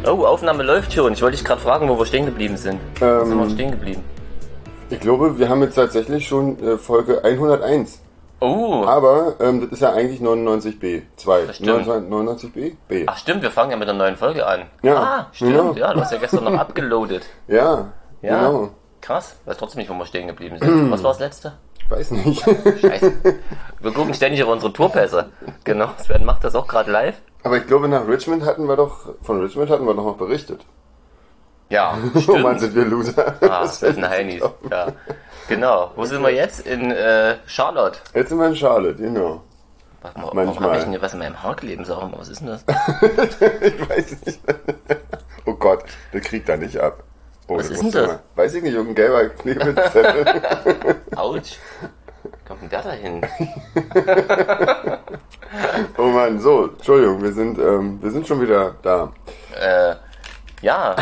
Oh, Aufnahme läuft schon. Ich wollte dich gerade fragen, wo wir stehen geblieben sind. Wo sind wir stehen geblieben? Ich glaube, wir haben jetzt tatsächlich schon Folge 101. Oh. Aber das ist ja eigentlich 99b. 2. Das stimmt. 99b? B. Ach stimmt, wir fangen ja mit einer neuen Folge an. Ja. Ah, stimmt. Genau. Ja, du hast ja gestern noch abgeloadet. Ja, Ja. genau. Krass. Weiß trotzdem nicht, wo wir stehen geblieben sind. Was war das letzte? Ich weiß nicht. Scheiße. Wir gucken ständig auf unsere Tourpässe. Genau. Sven macht das auch gerade live. Aber ich glaube, von Richmond hatten wir doch noch berichtet. Ja, Oh stimmt. Mann, sind wir Loser. Ah, das sind Heinis. Ja. Genau. Wo sind wir jetzt? In Charlotte. Jetzt sind wir in Charlotte, genau. Warte mal, Manchmal. warum habe ich denn hier was in meinem Haar kleben? Sag mal, was ist denn das? Ich weiß nicht. Oh Gott, der kriegt da nicht ab. Oh, Was das ist musst denn du das? mal- Weiß ich nicht, irgendein gelber Klebezettel. Autsch. Wie kommt denn der da hin? Oh Mann, so, Entschuldigung, wir sind schon wieder da. Ja,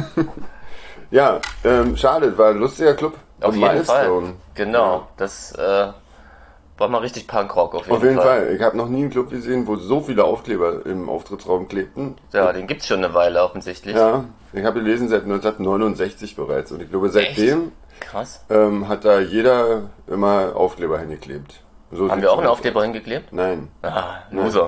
Ja, Charlotte war ein lustiger Club. auf Und jeden Fall. Milestone. Genau. Das war mal richtig Punkrock auf Auf jeden Fall. Ich habe noch nie einen Club gesehen, wo so viele Aufkleber im Auftrittsraum klebten. Ja, den gibt's schon eine Weile offensichtlich. Ja, ich habe gelesen seit 1969 bereits. Und ich glaube, seitdem Krass. hat da jeder immer Aufkleber hingeklebt. So Haben sieht's wir auch einen aus. Aufkleber hingeklebt? Nein. Ah, Loser.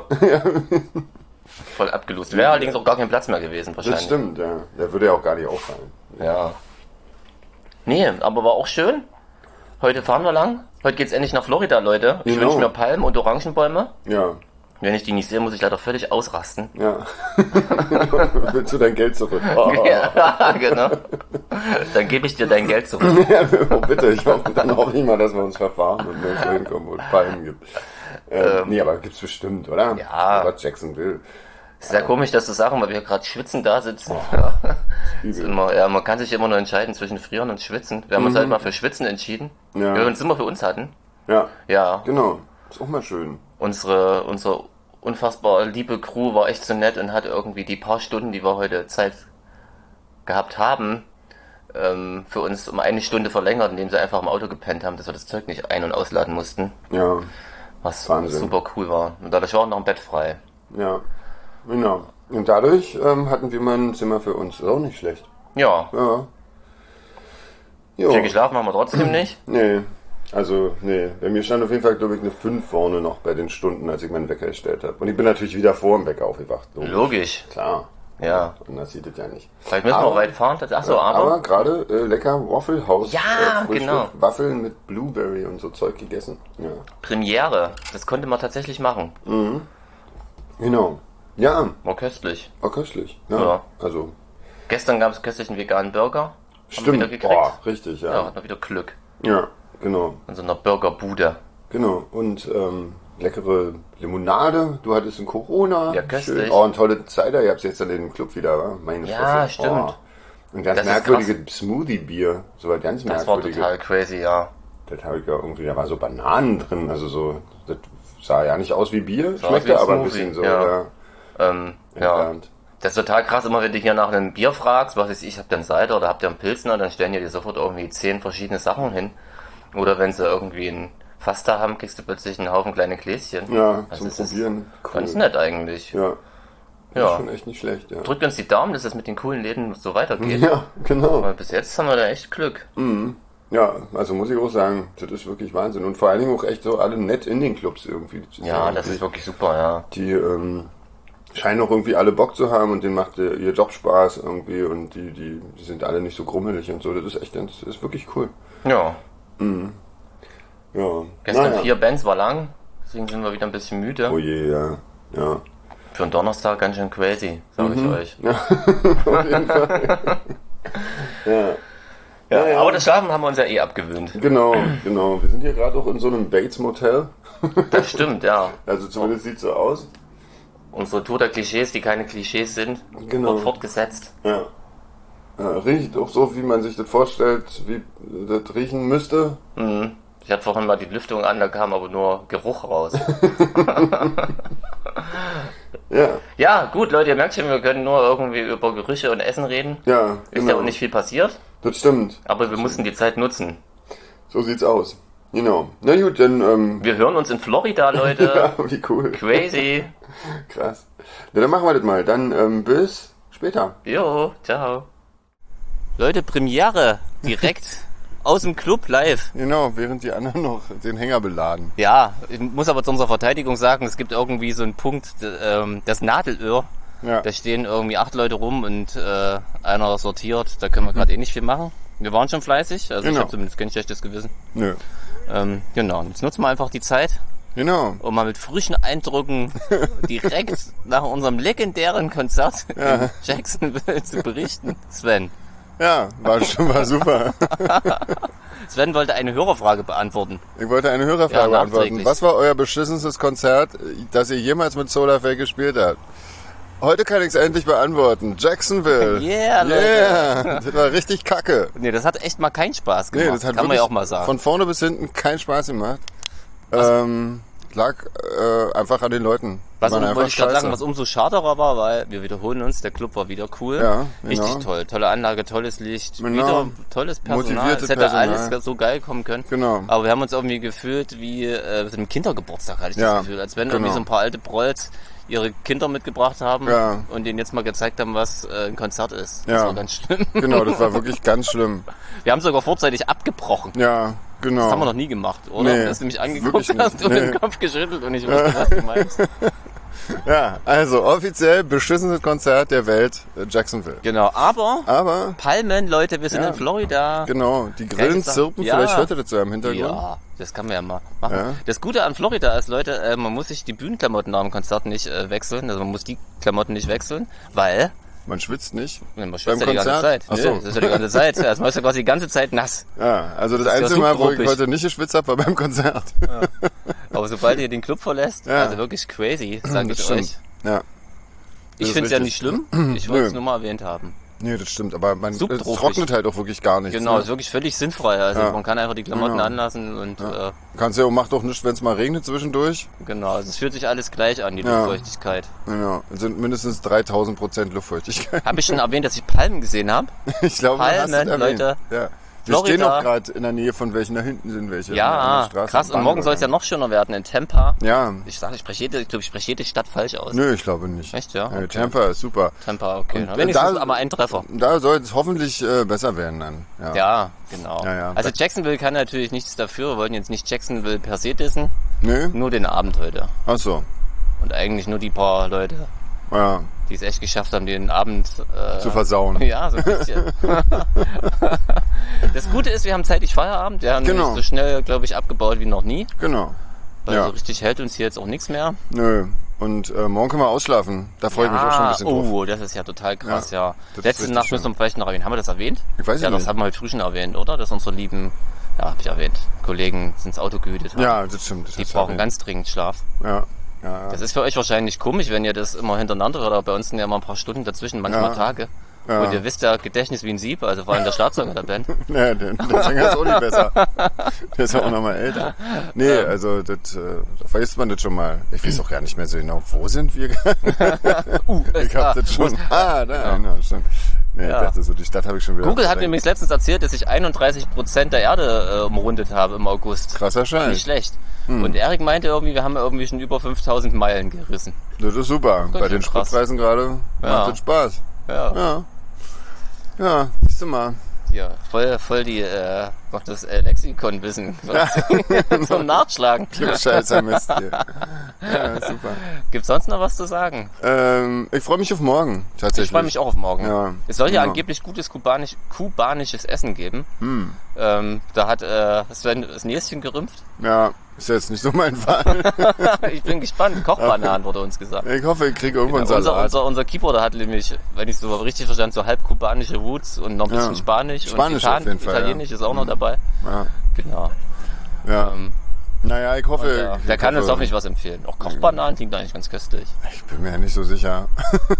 Voll abgelost. Wäre allerdings auch gar kein Platz mehr gewesen Das wahrscheinlich. stimmt, ja. Der würde ja auch gar nicht auffallen. Ja. Nee, aber war auch schön. Heute fahren wir lang. Heute geht's endlich nach Florida, Leute. Ich Genau. wünsche mir Palmen und Orangenbäume. Ja, Wenn ich die nicht sehe, muss ich leider völlig ausrasten. ja. Willst du dein Geld zurück? Oh, Ja, genau. Dann gebe ich dir dein Geld zurück. oh bitte, dann hoffe ich mal, dass wir uns verfahren und nirgendwo hinkommen, wo es Palmen gibt. Nee, aber gibt's bestimmt, oder? Ja. Gott, Jacksonville. Ist ja komisch, das zu sagen, weil wir gerade schwitzen da sitzen. Ja. Ist Übel. immer, ja, man kann sich immer nur entscheiden zwischen Frieren und Schwitzen. Wir haben uns halt mal für Schwitzen entschieden. Ja. Weil wir uns immer für uns hatten. Ja, Ja, genau. Ist auch mal schön. unsere unfassbar liebe Crew war echt so nett und hat irgendwie die paar Stunden, die wir heute Zeit gehabt haben, für uns um eine Stunde verlängert, indem sie einfach im Auto gepennt haben, dass wir das Zeug nicht ein- und ausladen mussten. Ja, Was Wahnsinn. super cool war. Und dadurch war auch noch ein Bett frei. ja. Genau. Und dadurch hatten wir mal ein Zimmer für uns. Ist auch nicht schlecht. Ja, Ja. Jo. viel geschlafen haben wir trotzdem nicht. Nee. Also, nee. Bei mir stand auf jeden Fall, glaube ich, eine 5 vorne noch bei den Stunden, als ich meinen Wecker gestellt habe. Und ich bin natürlich wieder vor dem Wecker aufgewacht. Logisch. Klar. Ja. Und das sieht es ja nicht. Vielleicht müssen wir Aber- auch weit fahren. Achso, Aber gerade lecker Waffle House. Ja, Frühstück. genau. Waffeln mit Blueberry und so Zeug gegessen. Ja. Premiere. Das konnte man tatsächlich machen. Genau. Ja, War köstlich. war köstlich. Ja. Ja. Also, Gestern gab es köstlich einen veganen Burger. Haben wir stimmt. wieder gekriegt. Boah, richtig, Ja, ja. hat man wieder Glück. Ja, genau. In so einer Burgerbude. Genau. Und leckere Limonade. Du hattest ein Corona. Ja, köstlich. Schön. Oh, und tolle Cider. Ihr habt jetzt dann in dem Club wieder, wa? Meine Ja, Fresse. stimmt. Oh. Und ganz Das ist merkwürdige Smoothie-Bier. So was ganz Das war merkwürdige. total crazy, ja. Das habe ich ja irgendwie, da war so Bananen drin. Also so, das sah ja nicht aus wie Bier. Sah aus Schmeckte wie ein aber ein Smoothie, bisschen so, ja. ja. Ja. Entfernt. Das ist total krass, immer wenn du hier nach einem Bier fragst, was weiß ich, habt ihr einen Cider oder habt ihr einen Pilsner, dann stellen die dir sofort irgendwie 10 verschiedene Sachen hin. Oder wenn sie irgendwie ein Fass da haben, kriegst du plötzlich einen Haufen kleine Gläschen. Ja, Also zum es ist Probieren. Ganz nett eigentlich. Ja. Ja. Ist schon echt nicht schlecht, ja. Drückt uns die Daumen, dass es mit den coolen Läden so weitergeht. Ja, genau. Weil bis jetzt haben wir da echt Glück. Ja, also muss ich auch sagen, das ist wirklich Wahnsinn. Und vor allen Dingen auch echt so alle nett in den Clubs irgendwie. Ja, das ist wirklich super, ja. Die scheinen auch irgendwie alle Bock zu haben und denen macht ihr Job Spaß irgendwie und die sind alle nicht so grummelig und so. Das ist echt, das ist wirklich cool. Ja. Ja. Gestern Naja. 4 Bands war lang, deswegen sind wir wieder ein bisschen müde. Oh je, ja. Ja. Für einen Donnerstag ganz schön crazy, sage ich euch. Auf jeden Fall. Ja. Ja, ja. aber das Schlafen haben wir uns ja eh abgewöhnt. Genau, genau. Wir sind hier gerade auch in so einem Bates Motel. Das stimmt, ja. Also zumindest sieht so aus. Unsere Tour der Klischees, die keine Klischees sind, Genau. wird fortgesetzt. Ja. Riecht auch so, wie man sich das vorstellt, wie das riechen müsste. Ich hatte vorhin mal die Lüftung an, da kam aber nur Geruch raus. Ja, Ja, gut, Leute, ihr merkt schon, wir können nur irgendwie über Gerüche und Essen reden. ja, Ist ja genau. auch nicht viel passiert, Das stimmt. aber wir mussten die Zeit nutzen. So sieht's aus. Genau. Na gut, dann, Wir hören uns in Florida, Leute. ja, wie cool. Crazy. Krass. Na, dann machen wir das mal. Dann bis später. Jo, ciao. Leute, Premiere direkt aus dem Club live. Genau, während die anderen noch den Hänger beladen. Ja, ich muss aber zu unserer Verteidigung sagen, es gibt irgendwie so einen Punkt, das Nadelöhr. Ja. Da stehen irgendwie 8 Leute rum und einer sortiert. Da können wir gerade nicht viel machen. Wir waren schon fleißig, also ich habe zumindest kein schlechtes Gewissen. Nö. Genau, jetzt nutzen wir einfach die Zeit, Genau. um mal mit frischen Eindrücken direkt nach unserem legendären Konzert in Jacksonville zu berichten. Sven. Ja, war super. Sven wollte eine Hörerfrage beantworten. Ich wollte eine Hörerfrage beantworten. nachträglich. Was war euer beschissenstes Konzert, das ihr jemals mit Solarfake gespielt habt? Heute kann ich es endlich beantworten. Jacksonville. Yeah, Leute. Yeah. Das war richtig kacke. Nee, das hat echt mal keinen Spaß gemacht. Nee, das hat kann man ja auch mal sagen. von vorne bis hinten keinen Spaß gemacht. Lag einfach an den Leuten. Was Waren wollte einfach ich gerade scheiße. sagen, was umso schaderer war, weil wir wiederholen uns, der Club war wieder cool. Ja, Richtig genau. toll. Tolle Anlage, tolles Licht, Genau. wieder tolles Personal. Motiviertes Es hätte Personal. alles so geil kommen können. Genau. Aber wir haben uns irgendwie gefühlt wie zu einem Kindergeburtstag, hatte ich Ja, das Gefühl. Als wenn genau. irgendwie so ein paar alte Prolls ihre Kinder mitgebracht haben und denen jetzt mal gezeigt haben, was ein Konzert ist. Das Ja. war ganz schlimm. Genau, das war wirklich ganz schlimm. Wir haben sogar vorzeitig abgebrochen. Ja, genau. Das haben wir noch nie gemacht, oder? Nee, Du hast nämlich angeguckt wirklich nicht. hast und Nee. den Kopf geschüttelt und ich wusste, was du meinst. Ja, also offiziell beschissenes Konzert der Welt, Jacksonville. Genau, aber Aber, Palmen, Leute, wir sind Ja. in Florida. genau, die Grillen Sache. zirpen, Ja. vielleicht hört ihr das so im Hintergrund. Ja, das kann man ja mal machen. Ja. Das Gute an Florida ist, Leute, man muss sich die Bühnenklamotten nach dem Konzert nicht wechseln. Also man muss die Klamotten nicht wechseln, weil Man schwitzt nicht. man schwitzt ja Beim die ganze Konzert? Zeit. Ach so. Nee, das ist ja die ganze Zeit. Also man ist ja quasi die ganze Zeit nass. Ja, also das ist ja einzige Mal, wo ich subtropisch. heute nicht geschwitzt habe, war beim Konzert. Aber sobald ihr den Club verlässt, Ja. also wirklich crazy, sage Das ich stimmt. euch. Ja. Ich ist finde es ja richtig. nicht schlimm. Ich wollte es Nö. nur mal erwähnt haben. Nee, das stimmt, aber es Subtropisch. trocknet halt auch wirklich gar nichts. Genau, ne? ist wirklich völlig sinnfrei. Also Ja. man kann einfach die Klamotten Genau. anlassen und Kannst ja auch, macht doch nichts, wenn es mal regnet zwischendurch. genau, also es fühlt sich alles gleich an, die Ja. Luftfeuchtigkeit. Genau, es sind mindestens 3000% Luftfeuchtigkeit. Habe ich schon erwähnt, dass ich Palmen gesehen habe? Ich glaube, du hast es Palmen, erwähnt. Leute. Ja. Wir Florida. stehen auch gerade in der Nähe von welchen, da hinten sind welche. an Ja, der Straße, krass. Und morgen soll es ja Bahnübergang. noch schöner werden in Tampa. Ja, Ich glaube, ich spreche jede Stadt falsch aus. nö, ich glaube nicht. Echt, ja? Okay. Tampa ist super. Tampa, okay. Und, Na, wenigstens da- aber ein Treffer. Da soll es hoffentlich besser werden dann. Ja. Ja, genau. Ja, ja. Also Jacksonville kann natürlich nichts dafür. Wir wollten jetzt nicht Jacksonville per se dissen. Nö? Nur den Abend heute. Ach so. Und eigentlich nur die paar Leute, Ja, die es echt geschafft haben, den Abend zu versauen. ja, so ein bisschen. Das Gute ist, wir haben zeitig Feierabend. Wir haben Genau. nämlich so schnell, glaube ich, abgebaut wie noch nie. Genau. Weil Ja. so richtig hält uns hier jetzt auch nichts mehr. Nö. Und morgen können wir ausschlafen. Da freue ich mich auch schon ein bisschen drauf. Oh, das ist ja total krass, ja. das ist Letzte richtig Nacht schön. müssen wir vielleicht noch erwähnen. Haben wir das erwähnt? Ich weiß ja, es das nicht. haben wir heute früh schon erwähnt, oder? Dass unsere lieben, ja, hab ich erwähnt, Kollegen ins Auto gehütet haben. Ja, das stimmt. Das Die hast du brauchen erwähnt. ganz dringend Schlaf. Ja. Ja. Das ist für euch wahrscheinlich komisch, wenn ihr das immer hintereinander hört, aber bei uns sind ja immer ein paar Stunden dazwischen, manchmal Ja. Tage. Ja. Und ihr wisst ja, Gedächtnis wie ein Sieb, also vor allem der Schlagzeuger der Band. Nee, der Sänger ist auch nicht besser. Der ist auch noch mal älter. Nee, also das, da vergisst man das schon mal. Ich weiß auch gar nicht mehr so genau, wo sind wir? Ich hab das schon. Da, genau, stimmt. Nee, Ja. ich dachte so, die Stadt habe ich schon wieder. Google hat mir verdrängt. übrigens letztens erzählt, dass ich 31% der Erde umrundet habe im August. Krasser Nicht Scheiß. schlecht. Und Erik meinte irgendwie, wir haben irgendwie schon über 5000 Meilen gerissen. Das ist super. Bei den schön krass. Spritpreisen gerade Ja. macht das Spaß. Ja. Ja. Ja, siehst du mal. Ja, voll die, das Lexikon-Wissen zum Nachschlagen. Scheißer Mist hier. Ja, super. Gibt's sonst noch was zu sagen? Ich freue mich auf morgen, tatsächlich. Ich freue mich auch auf morgen. Ja, Es soll ja genau. angeblich gutes kubanisches Essen geben. Da hat Sven das Näschen gerümpft. Ja, ist jetzt nicht so mein Fall. Ich bin gespannt. Kochbananen wurde uns gesagt. Ich hoffe, ich kriege irgendwann Unser, Salat. unser Keyboarder hat nämlich, wenn ich so richtig verstanden, so halb kubanische Roots und noch ein bisschen Ja. Spanisch. Spanisch und auf jeden Fall, Italienisch ist auch noch dabei. Ja. Genau. Ja. Naja, ich hoffe... Ja, der kann uns hoffentlich was empfehlen. Auch Kochbananen klingt eigentlich ganz köstlich. Ich bin mir ja nicht so sicher.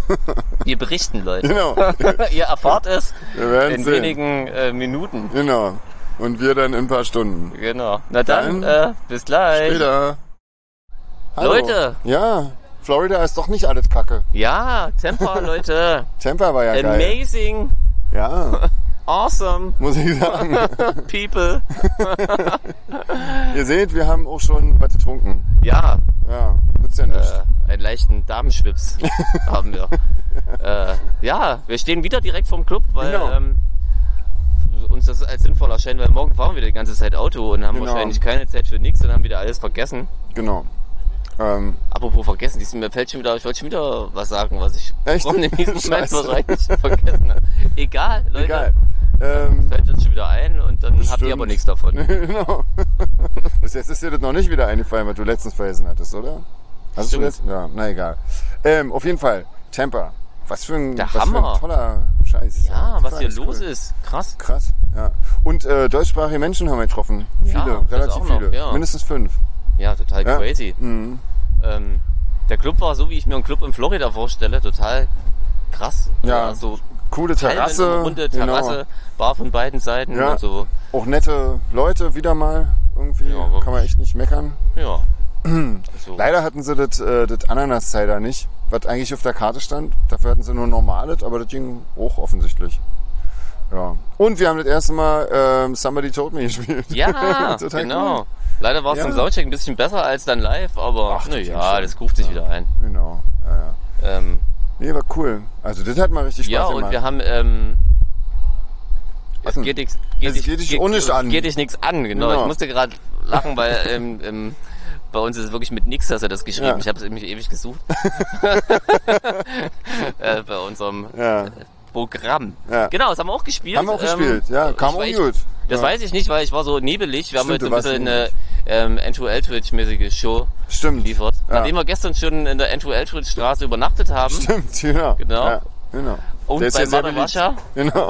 Wir berichten, Leute. Genau. Ihr erfahrt es Wir werden in sehen. wenigen Minuten. Genau. Und wir dann in ein paar Stunden. Genau. Na dann, Dann bis gleich. Später. Hallo. Leute. Ja, Florida ist doch nicht alles Kacke. Ja, Tampa, Leute. Tampa war ja geil. Amazing. Ja, Awesome. muss ich sagen. People. Ihr seht, wir haben auch schon was getrunken. Ja, Ja, nützt ja nicht. Einen leichten Damenschwips haben wir. Ja, wir stehen wieder direkt vorm Club, weil Genau. uns das als sinnvoll erscheint, weil morgen fahren wir die ganze Zeit Auto und haben Genau. wahrscheinlich keine Zeit für nichts und haben wieder alles vergessen. Genau. Apropos vergessen, mir fällt schon wieder, ich wollte schon wieder was sagen, was ich Echt? in diesem Moment Scheiße. wahrscheinlich vergessen habe. Egal, Leute. Egal. Fällt uns schon wieder ein und dann habt ihr stimmt. aber nichts davon. Genau. Bis jetzt ist dir das noch nicht wieder eingefallen, was du letztens vergessen hattest, oder? Hast du das? Ja, na egal. Auf jeden Fall, Tampa. Was für ein Hammer. toller Scheiß. Ja, was hier Ist los cool. ist. Krass. Krass, ja. Und deutschsprachige Menschen haben wir getroffen. Ja, Viele, das relativ auch noch, viele. ja. Mindestens 5. Ja, total Ja. crazy. Mhm. Der Club war so, wie ich mir einen Club in Florida vorstelle, total krass. Ja, so coole Palmen, Terrasse. runde Terrasse, Genau. Bar von beiden Seiten. Ja. Und so. Auch nette Leute wieder mal. Irgendwie Ja, wirklich. kann man echt nicht meckern. Ja. So. Leider hatten sie das Ananas-Cider nicht, was eigentlich auf der Karte stand. Dafür hatten sie nur normales, aber das ging auch offensichtlich. Ja. Und wir haben das erste Mal Somebody Told Me gespielt. Ja, Total genau. cool. Leider war es Ja. im Soundcheck ein bisschen besser als dann live, aber Ach, das ging naja, schon. das ruft sich wieder ein. Genau. Ja. Nee, war cool. Also das hat mal richtig Spaß Ja, gemacht. und wir haben es denn? geht dich auch nicht an. Geht dich nichts an, genau. Genau. Ich musste gerade lachen, weil bei uns ist es wirklich mit nix, hast du das geschrieben. Ja. Ich habe es nämlich ewig gesucht. Bei unserem Ja. Programm. Ja. Genau, das haben wir auch gespielt. Haben wir auch gespielt, ja. Kam auch gut. Das Ja. weiß ich nicht, weil ich war so nebelig. Wir haben Stimmt, heute du ein bisschen warst eine N2L-Twitch-mäßige Show Stimmt. geliefert. Ja. Nachdem wir gestern schon in der N2L-Twitch-Straße übernachtet haben. Stimmt, genau. Genau. Ja, genau. Und Der ist bei ja sehr Madawascha. Genau.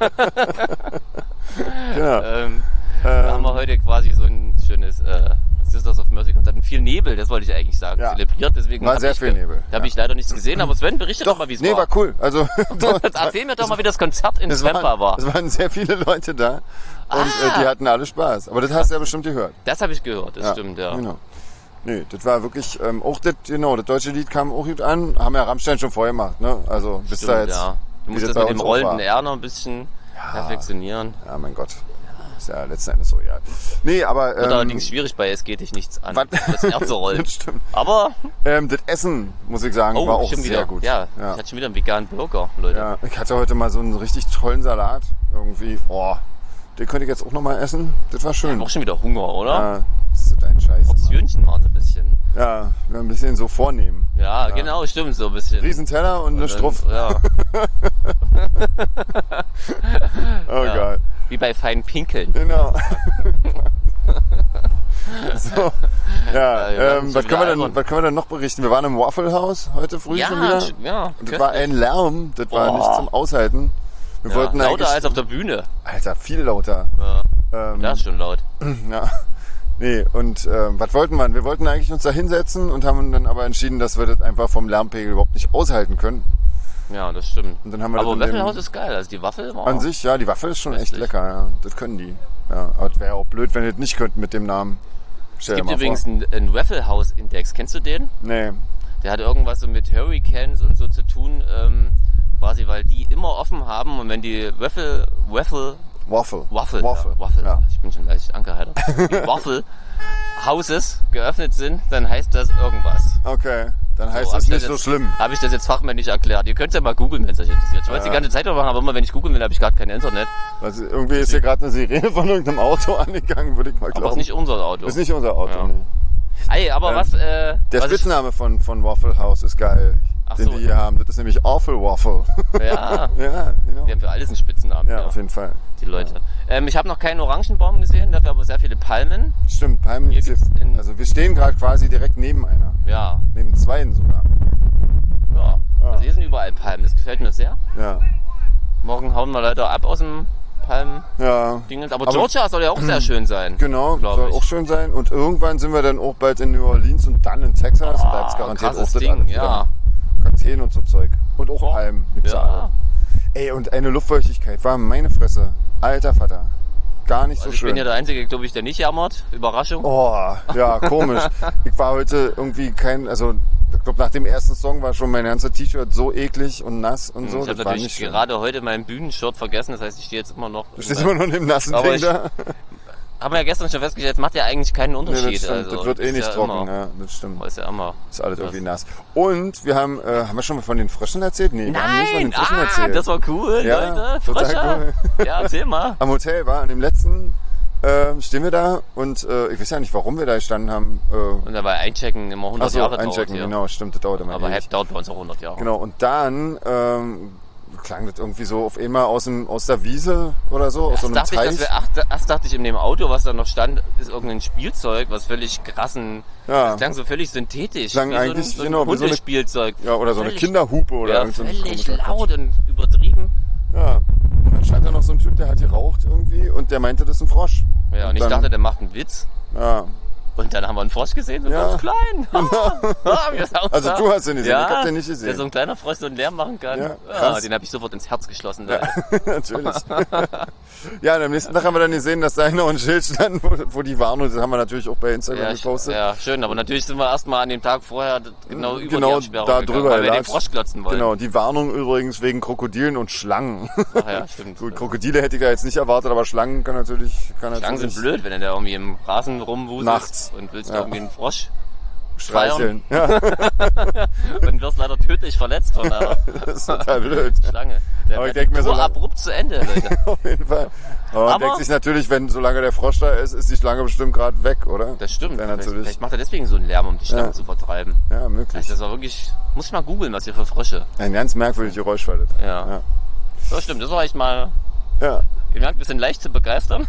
Genau. Da haben wir heute quasi so ein schönes Sisters of Mercy Konzert mit viel Nebel, das wollte ich eigentlich sagen, Ja. zelebriert. Deswegen War habe sehr ich, viel Nebel, Da habe ich leider nichts gesehen, aber Sven berichtet doch mal, wie es Nee, war cool. Also, Jetzt erzähl mir doch mal, wie das Konzert in es Tampa war. Es waren sehr viele Leute da und die hatten alle Spaß. Aber das hast du ja bestimmt gehört. Das habe ich gehört, das stimmt, ja. Genau. Nee, das war wirklich, auch das deutsche Lied kam auch gut an. Haben ja Rammstein schon vorher gemacht, ne? Also, bis Stimmt, da jetzt. ja. Du wie musst das bei mit dem uns auch rollenden war. R noch ein bisschen perfektionieren. Ja, mein Gott. Ist ja letzten Endes so, ja. Nee, aber. Wird allerdings schwierig bei Es geht dich nichts an, was- das R zu rollen. Das stimmt. Aber, Das Essen, muss ich sagen, war auch schon sehr wieder. gut. Ja, ich hatte schon wieder einen veganen Burger, Leute. Ja, ich hatte heute mal so einen richtig tollen Salat. Irgendwie, den könnte ich jetzt auch noch mal essen. Das war Ich schön. hab auch schon wieder Hunger, oder? Ja, das ist ein Scheiß. Portionchen waren so ein bisschen. Ja, wir ein bisschen so vornehmen. Ja, genau, stimmt, so ein bisschen. Riesenteller und eine Struff. Ja, Oh ja. Gott. Wie bei feinen Pinkeln. Genau. So, ja, wir werden was schon können wir wieder denn, was können wir denn noch berichten? Wir waren im Waffle House heute früh schon wieder. Ja, Und das war ein Lärm, das war nicht zum Aushalten. Wir wollten lauter eigentlich, als auf der Bühne. Alter, viel lauter. Ja, das ist schon laut. Ja. Nee, und was wollten wir? Wir wollten eigentlich uns da hinsetzen und haben dann aber entschieden, dass wir das einfach vom Lärmpegel überhaupt nicht aushalten können. Ja, das stimmt. Und dann haben wir Aber das in dem- Waffelhaus ist geil. Also die Waffel war An sich, ja, die Waffel ist schon echt Köstlich. lecker, ja. Das können die. Ja, aber es wäre auch blöd, wenn die das nicht könnten mit dem Namen. Es Stell dir gibt mal übrigens vor. einen Waffle-House-Index. Kennst du den? Nee. Der hat irgendwas so mit Hurricanes und so zu tun, quasi, weil die immer offen haben und wenn die Waffle. Waffle. Ja. Ich bin schon leicht angeheitert. Die Waffle Houses geöffnet sind, dann heißt das irgendwas. Okay, dann heißt So, das hab ich nicht so jetzt- schlimm. Habe ich das jetzt fachmännisch erklärt? Ihr könnt es ja mal googeln, wenn es euch interessiert. Ich wollte es die ganze Zeit machen, aber immer wenn ich googeln will, habe ich gerade kein Internet. Also irgendwie ist hier gerade eine Sirene von irgendeinem Auto angegangen, würde ich mal Aber glauben. ist nicht unser Auto. Ist nicht unser Auto, Ja. nee. Ey, aber was... Der was Spitzname von Waffle House ist geil, Ach den so. die hier haben. Das ist nämlich Awful Waffle. Ja, Ja, genau. die haben für alles einen Spitzennamen. Ja, auf jeden Fall. Die Leute. Ich habe noch keinen Orangenbaum gesehen, dafür aber sehr viele Palmen. Stimmt, Palmen Hier gibt's gibt's also wir stehen gerade quasi direkt neben einer. Ja, Neben zweien sogar. ja. Also hier sind überall Palmen, das gefällt mir sehr. Ja. Morgen hauen wir leider ab aus dem Palmen-Dingens. Ja. Aber Georgia soll ja auch sehr schön sein. Genau, glaub soll ich. auch schön sein. Und irgendwann sind wir dann auch bald in New Orleans und dann in Texas. und da gibt's garantiert krasses auch das Ding, alles ja. wieder. Kakteen und so Zeug. Und auch Palmen gibt's ja. Ja. Ey, und eine Luftfeuchtigkeit war meine Fresse. Alter Vater. Gar nicht so Also ich schön. bin ja der Einzige, glaube ich, der nicht jammert. Überraschung. Oh, ja, komisch. Ich war heute irgendwie also ich glaube nach dem ersten Song war schon mein ganzes T-Shirt so eklig und nass und so. Ich habe Das war natürlich nicht schön. gerade heute mein Bühnenshirt vergessen, das heißt, ich stehe jetzt immer noch... Du stehst immer noch in dem nassen Aber Ding ich- da. haben wir ja gestern schon festgestellt, es macht ja eigentlich keinen Unterschied. Nee, das stimmt. Also, das wird eh nicht ja trocken, immer, ja, das stimmt. ist ja immer. Ist alles irgendwie nass. Und wir haben wir schon mal von den Fröschen erzählt? Nee, wir haben nicht von den Fröschen erzählt. Das war cool, Ja, Leute. total Frösche. cool. Ja, erzähl mal. Am Hotel war, an dem letzten stehen wir da und ich weiß ja nicht, warum wir da gestanden haben. Und dabei einchecken immer 100 Jahre einchecken, dauert. genau, stimmt, das dauert immer Aber ewig. dauert bei uns auch 100 Jahre. Genau, und dann klang das irgendwie so auf einmal aus der Wiese oder so, aus so einem Teich. Erst dachte ich in dem Auto, was da noch stand, ist irgendein Spielzeug, was völlig krassen, das klang so völlig synthetisch. Klang wie eigentlich, so ein genau, wie so eine- Hundespielzeug. Ja, oder so eine Völlig- Kinderhupe oder Ja, irgend so ein völlig komischer laut und übertrieben. Quatsch. Ja. Und dann stand da noch so ein Typ, der hat geraucht irgendwie und der meinte, das ist ein Frosch. Ja, und ich dann- dachte, der macht einen Witz. Ja. Und dann haben wir einen Frosch gesehen, so Ja. ganz klein. Wie das aussah. Also du hast den nicht gesehen, ja, ich hab den nicht gesehen. Der so ein kleiner Frosch so einen Lärm machen kann. Ja, krass. Den habe ich sofort ins Herz geschlossen. Ja, natürlich. Ja, und am nächsten Tag haben wir dann gesehen, dass da noch ein Schild stand, wo die Warnung, das haben wir natürlich auch bei Instagram gepostet. Ja, schön, aber natürlich sind wir erstmal an dem Tag vorher genau über Genau die Sperrung da gegangen, drüber weil wir den gelatscht. Frosch klotzen wollten. Genau, die Warnung übrigens wegen Krokodilen und Schlangen. Ach ja, stimmt. Gut, Krokodile hätte ich ja jetzt nicht erwartet, aber Schlangen kann natürlich... Schlangen sind blöd, wenn du da irgendwie im Rasen rumwuselst Nachts. und willst Ja. irgendwie einen Frosch streicheln. Ja, und wirst leider tödlich verletzt von einer das ist total blöd. Schlange. Der Aber ich wird denk mir so lang- abrupt zu Ende, Leute. Auf jeden Fall. Aber man Aber- denkt sich natürlich, wenn solange der Frosch da ist die Schlange bestimmt gerade weg, oder? Das stimmt. Ja, Vielleicht, natürlich. vielleicht macht er deswegen so einen Lärm, um die Schlangen Ja. zu vertreiben. Ja, möglich. Also das war wirklich... Muss ich mal googeln, was hier für Frösche. Ein ganz merkwürdiges Geräusch war das. Ja. Ja. Das stimmt, das war echt mal... Ja. Ihr merkt, wir sind leicht zu begeistern.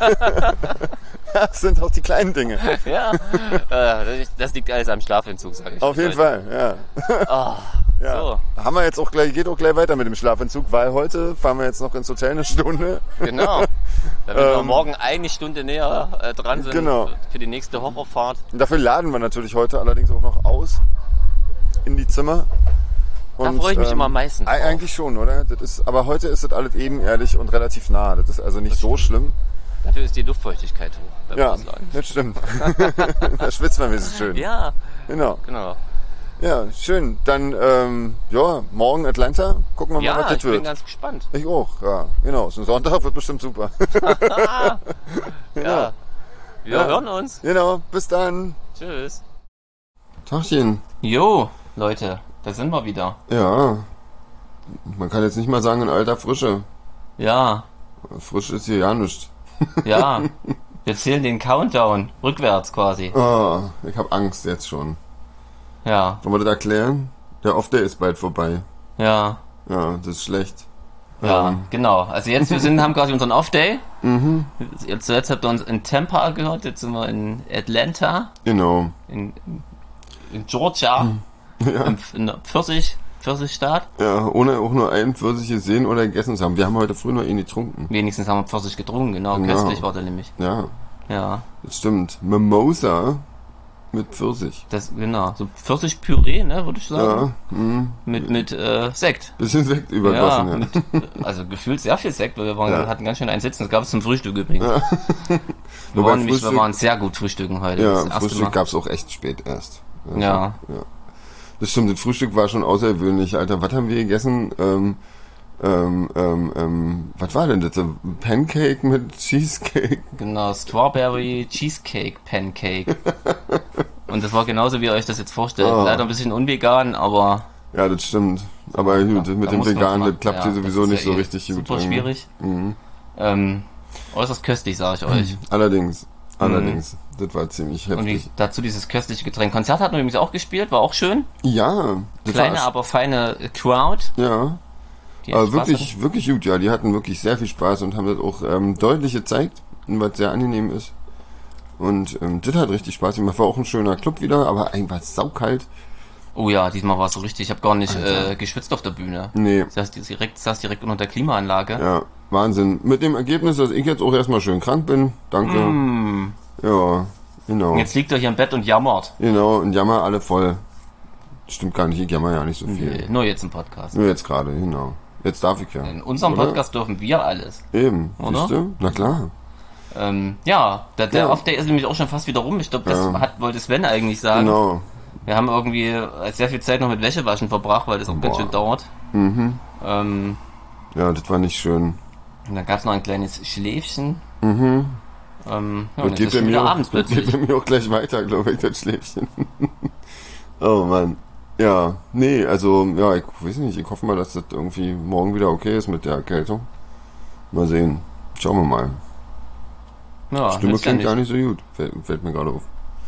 Das sind auch die kleinen Dinge. Ja. Das liegt alles am Schlafentzug, sage ich. Auf jeden Fall, ja. Ah, Ja. So. Haben wir jetzt auch gleich, geht auch gleich weiter mit dem Schlafentzug, weil heute fahren wir jetzt noch ins Hotel eine Stunde. Genau. Damit wir morgen eine Stunde näher dran sind Genau. für die nächste Horrorfahrt. Und dafür laden wir natürlich heute allerdings auch noch aus in die Zimmer. Da freue ich mich immer am meisten drauf. Eigentlich schon, oder? Aber heute ist das alles ebenerdig und relativ nah. Das ist also nicht so schlimm. Dafür ist die Luftfeuchtigkeit hoch beim Ja, Ausladen. das stimmt. Da schwitzt man wenigstens schön. Ja, Genau. genau. Ja, schön. Dann, morgen Atlanta. Gucken wir mal, Ja, was das ich bin wird. ganz gespannt. Ich auch, ja. Genau. So ein Sonntag wird bestimmt super. Ja. Wir hören uns. Genau. Bis dann. Tschüss. Tachchen. Jo, Leute, da sind wir wieder. Ja. Man kann jetzt nicht mal sagen in alter Frische. Ja, Frisch ist hier ja nichts. ja. Wir zählen den Countdown rückwärts quasi. Oh, ich habe Angst jetzt schon. Ja, Wollen wir das erklären? Der Off-Day ist bald vorbei. ja, Ja, das ist schlecht. ja, genau. Also jetzt, haben quasi unseren Off-Day. Zuletzt habt ihr uns in Tampa gehört, jetzt sind wir in Atlanta, Genau. in Georgia, in der Pfirsichstaat. Ja, ohne auch nur einen Pfirsich gesehen oder gegessen zu haben. Wir haben heute früh noch ihn getrunken. Wenigstens haben wir Pfirsich getrunken, genau. Genau. Köstlich war der nämlich. Ja, Ja, das stimmt. Mimosa mit Pfirsich. genau. So Pfirsichpüree, ne, würde ich sagen. Ja, Mit Sekt. bisschen Sekt Ja, übergossen. Ja. also gefühlt sehr viel Sekt, weil wir Ja. hatten ganz schön einen Sitzen. Das gab es zum Frühstück übrigens. Wobei Wir waren sehr gut frühstücken heute. Ja, das erste Frühstück Mal. gab's auch echt spät erst. Also, Ja. Das stimmt, das Frühstück war schon außergewöhnlich, Alter. Was haben wir gegessen? Was war denn das? Pancake mit Cheesecake? Genau, Strawberry Cheesecake Pancake. Und das war genauso, wie ihr euch das jetzt vorstellt. Oh. Leider ein bisschen unvegan, aber Ja, das stimmt. Aber gut, mit da dem muss man Vegan, mal- das klappt ja, hier sowieso das ist nicht ja so richtig gut. super irgendwie. schwierig. Äußerst köstlich, sage ich euch. Allerdings. Das war ziemlich Und heftig. dazu dieses köstliche Getränk. Konzert hatten wir übrigens auch gespielt, war auch schön. Ja, das Kleine, war, aber feine Crowd. ja, Die echt aber Spaß wirklich, wirklich gut, ja. Die hatten wirklich sehr viel Spaß und haben das auch deutlich gezeigt, was sehr angenehm ist. Und das hat richtig Spaß gemacht. War auch ein schöner Club wieder, aber eigentlich war es saukalt. hatten. Oh ja, diesmal war es so richtig. Ich habe gar nicht geschwitzt auf der Bühne. Nee, Saß direkt unter der Klimaanlage. ja, Wahnsinn. Mit dem Ergebnis, dass ich jetzt auch erstmal schön krank bin. Danke. Ja, genau. Und jetzt liegt er hier im Bett und jammert. Genau, und jammer alle voll. Stimmt gar nicht, ich jammer ja nicht so viel. Nur jetzt im Podcast. Nur jetzt gerade, genau. Jetzt darf ich ja. In unserem Oder? Podcast dürfen wir alles. Eben, Oder? siehst du? Na klar. Der Ja. Off-Day ist nämlich auch schon fast wieder rum. Ich glaube, das wollte Sven eigentlich sagen. Genau. Wir haben irgendwie sehr viel Zeit noch mit Wäschewaschen verbracht, weil das auch ganz schön dauert. Ja, das war nicht schön. Und dann gab es noch ein kleines Schläfchen. Und geht bei mir auch gleich weiter, glaube ich, das Schläfchen. Oh Mann. Ja, nee, also, ja, ich weiß nicht, ich hoffe mal, dass das irgendwie morgen wieder okay ist mit der Erkältung. Mal sehen. Schauen wir mal. Ja, Stimme klingt gar nicht so gut, fällt mir gerade auf.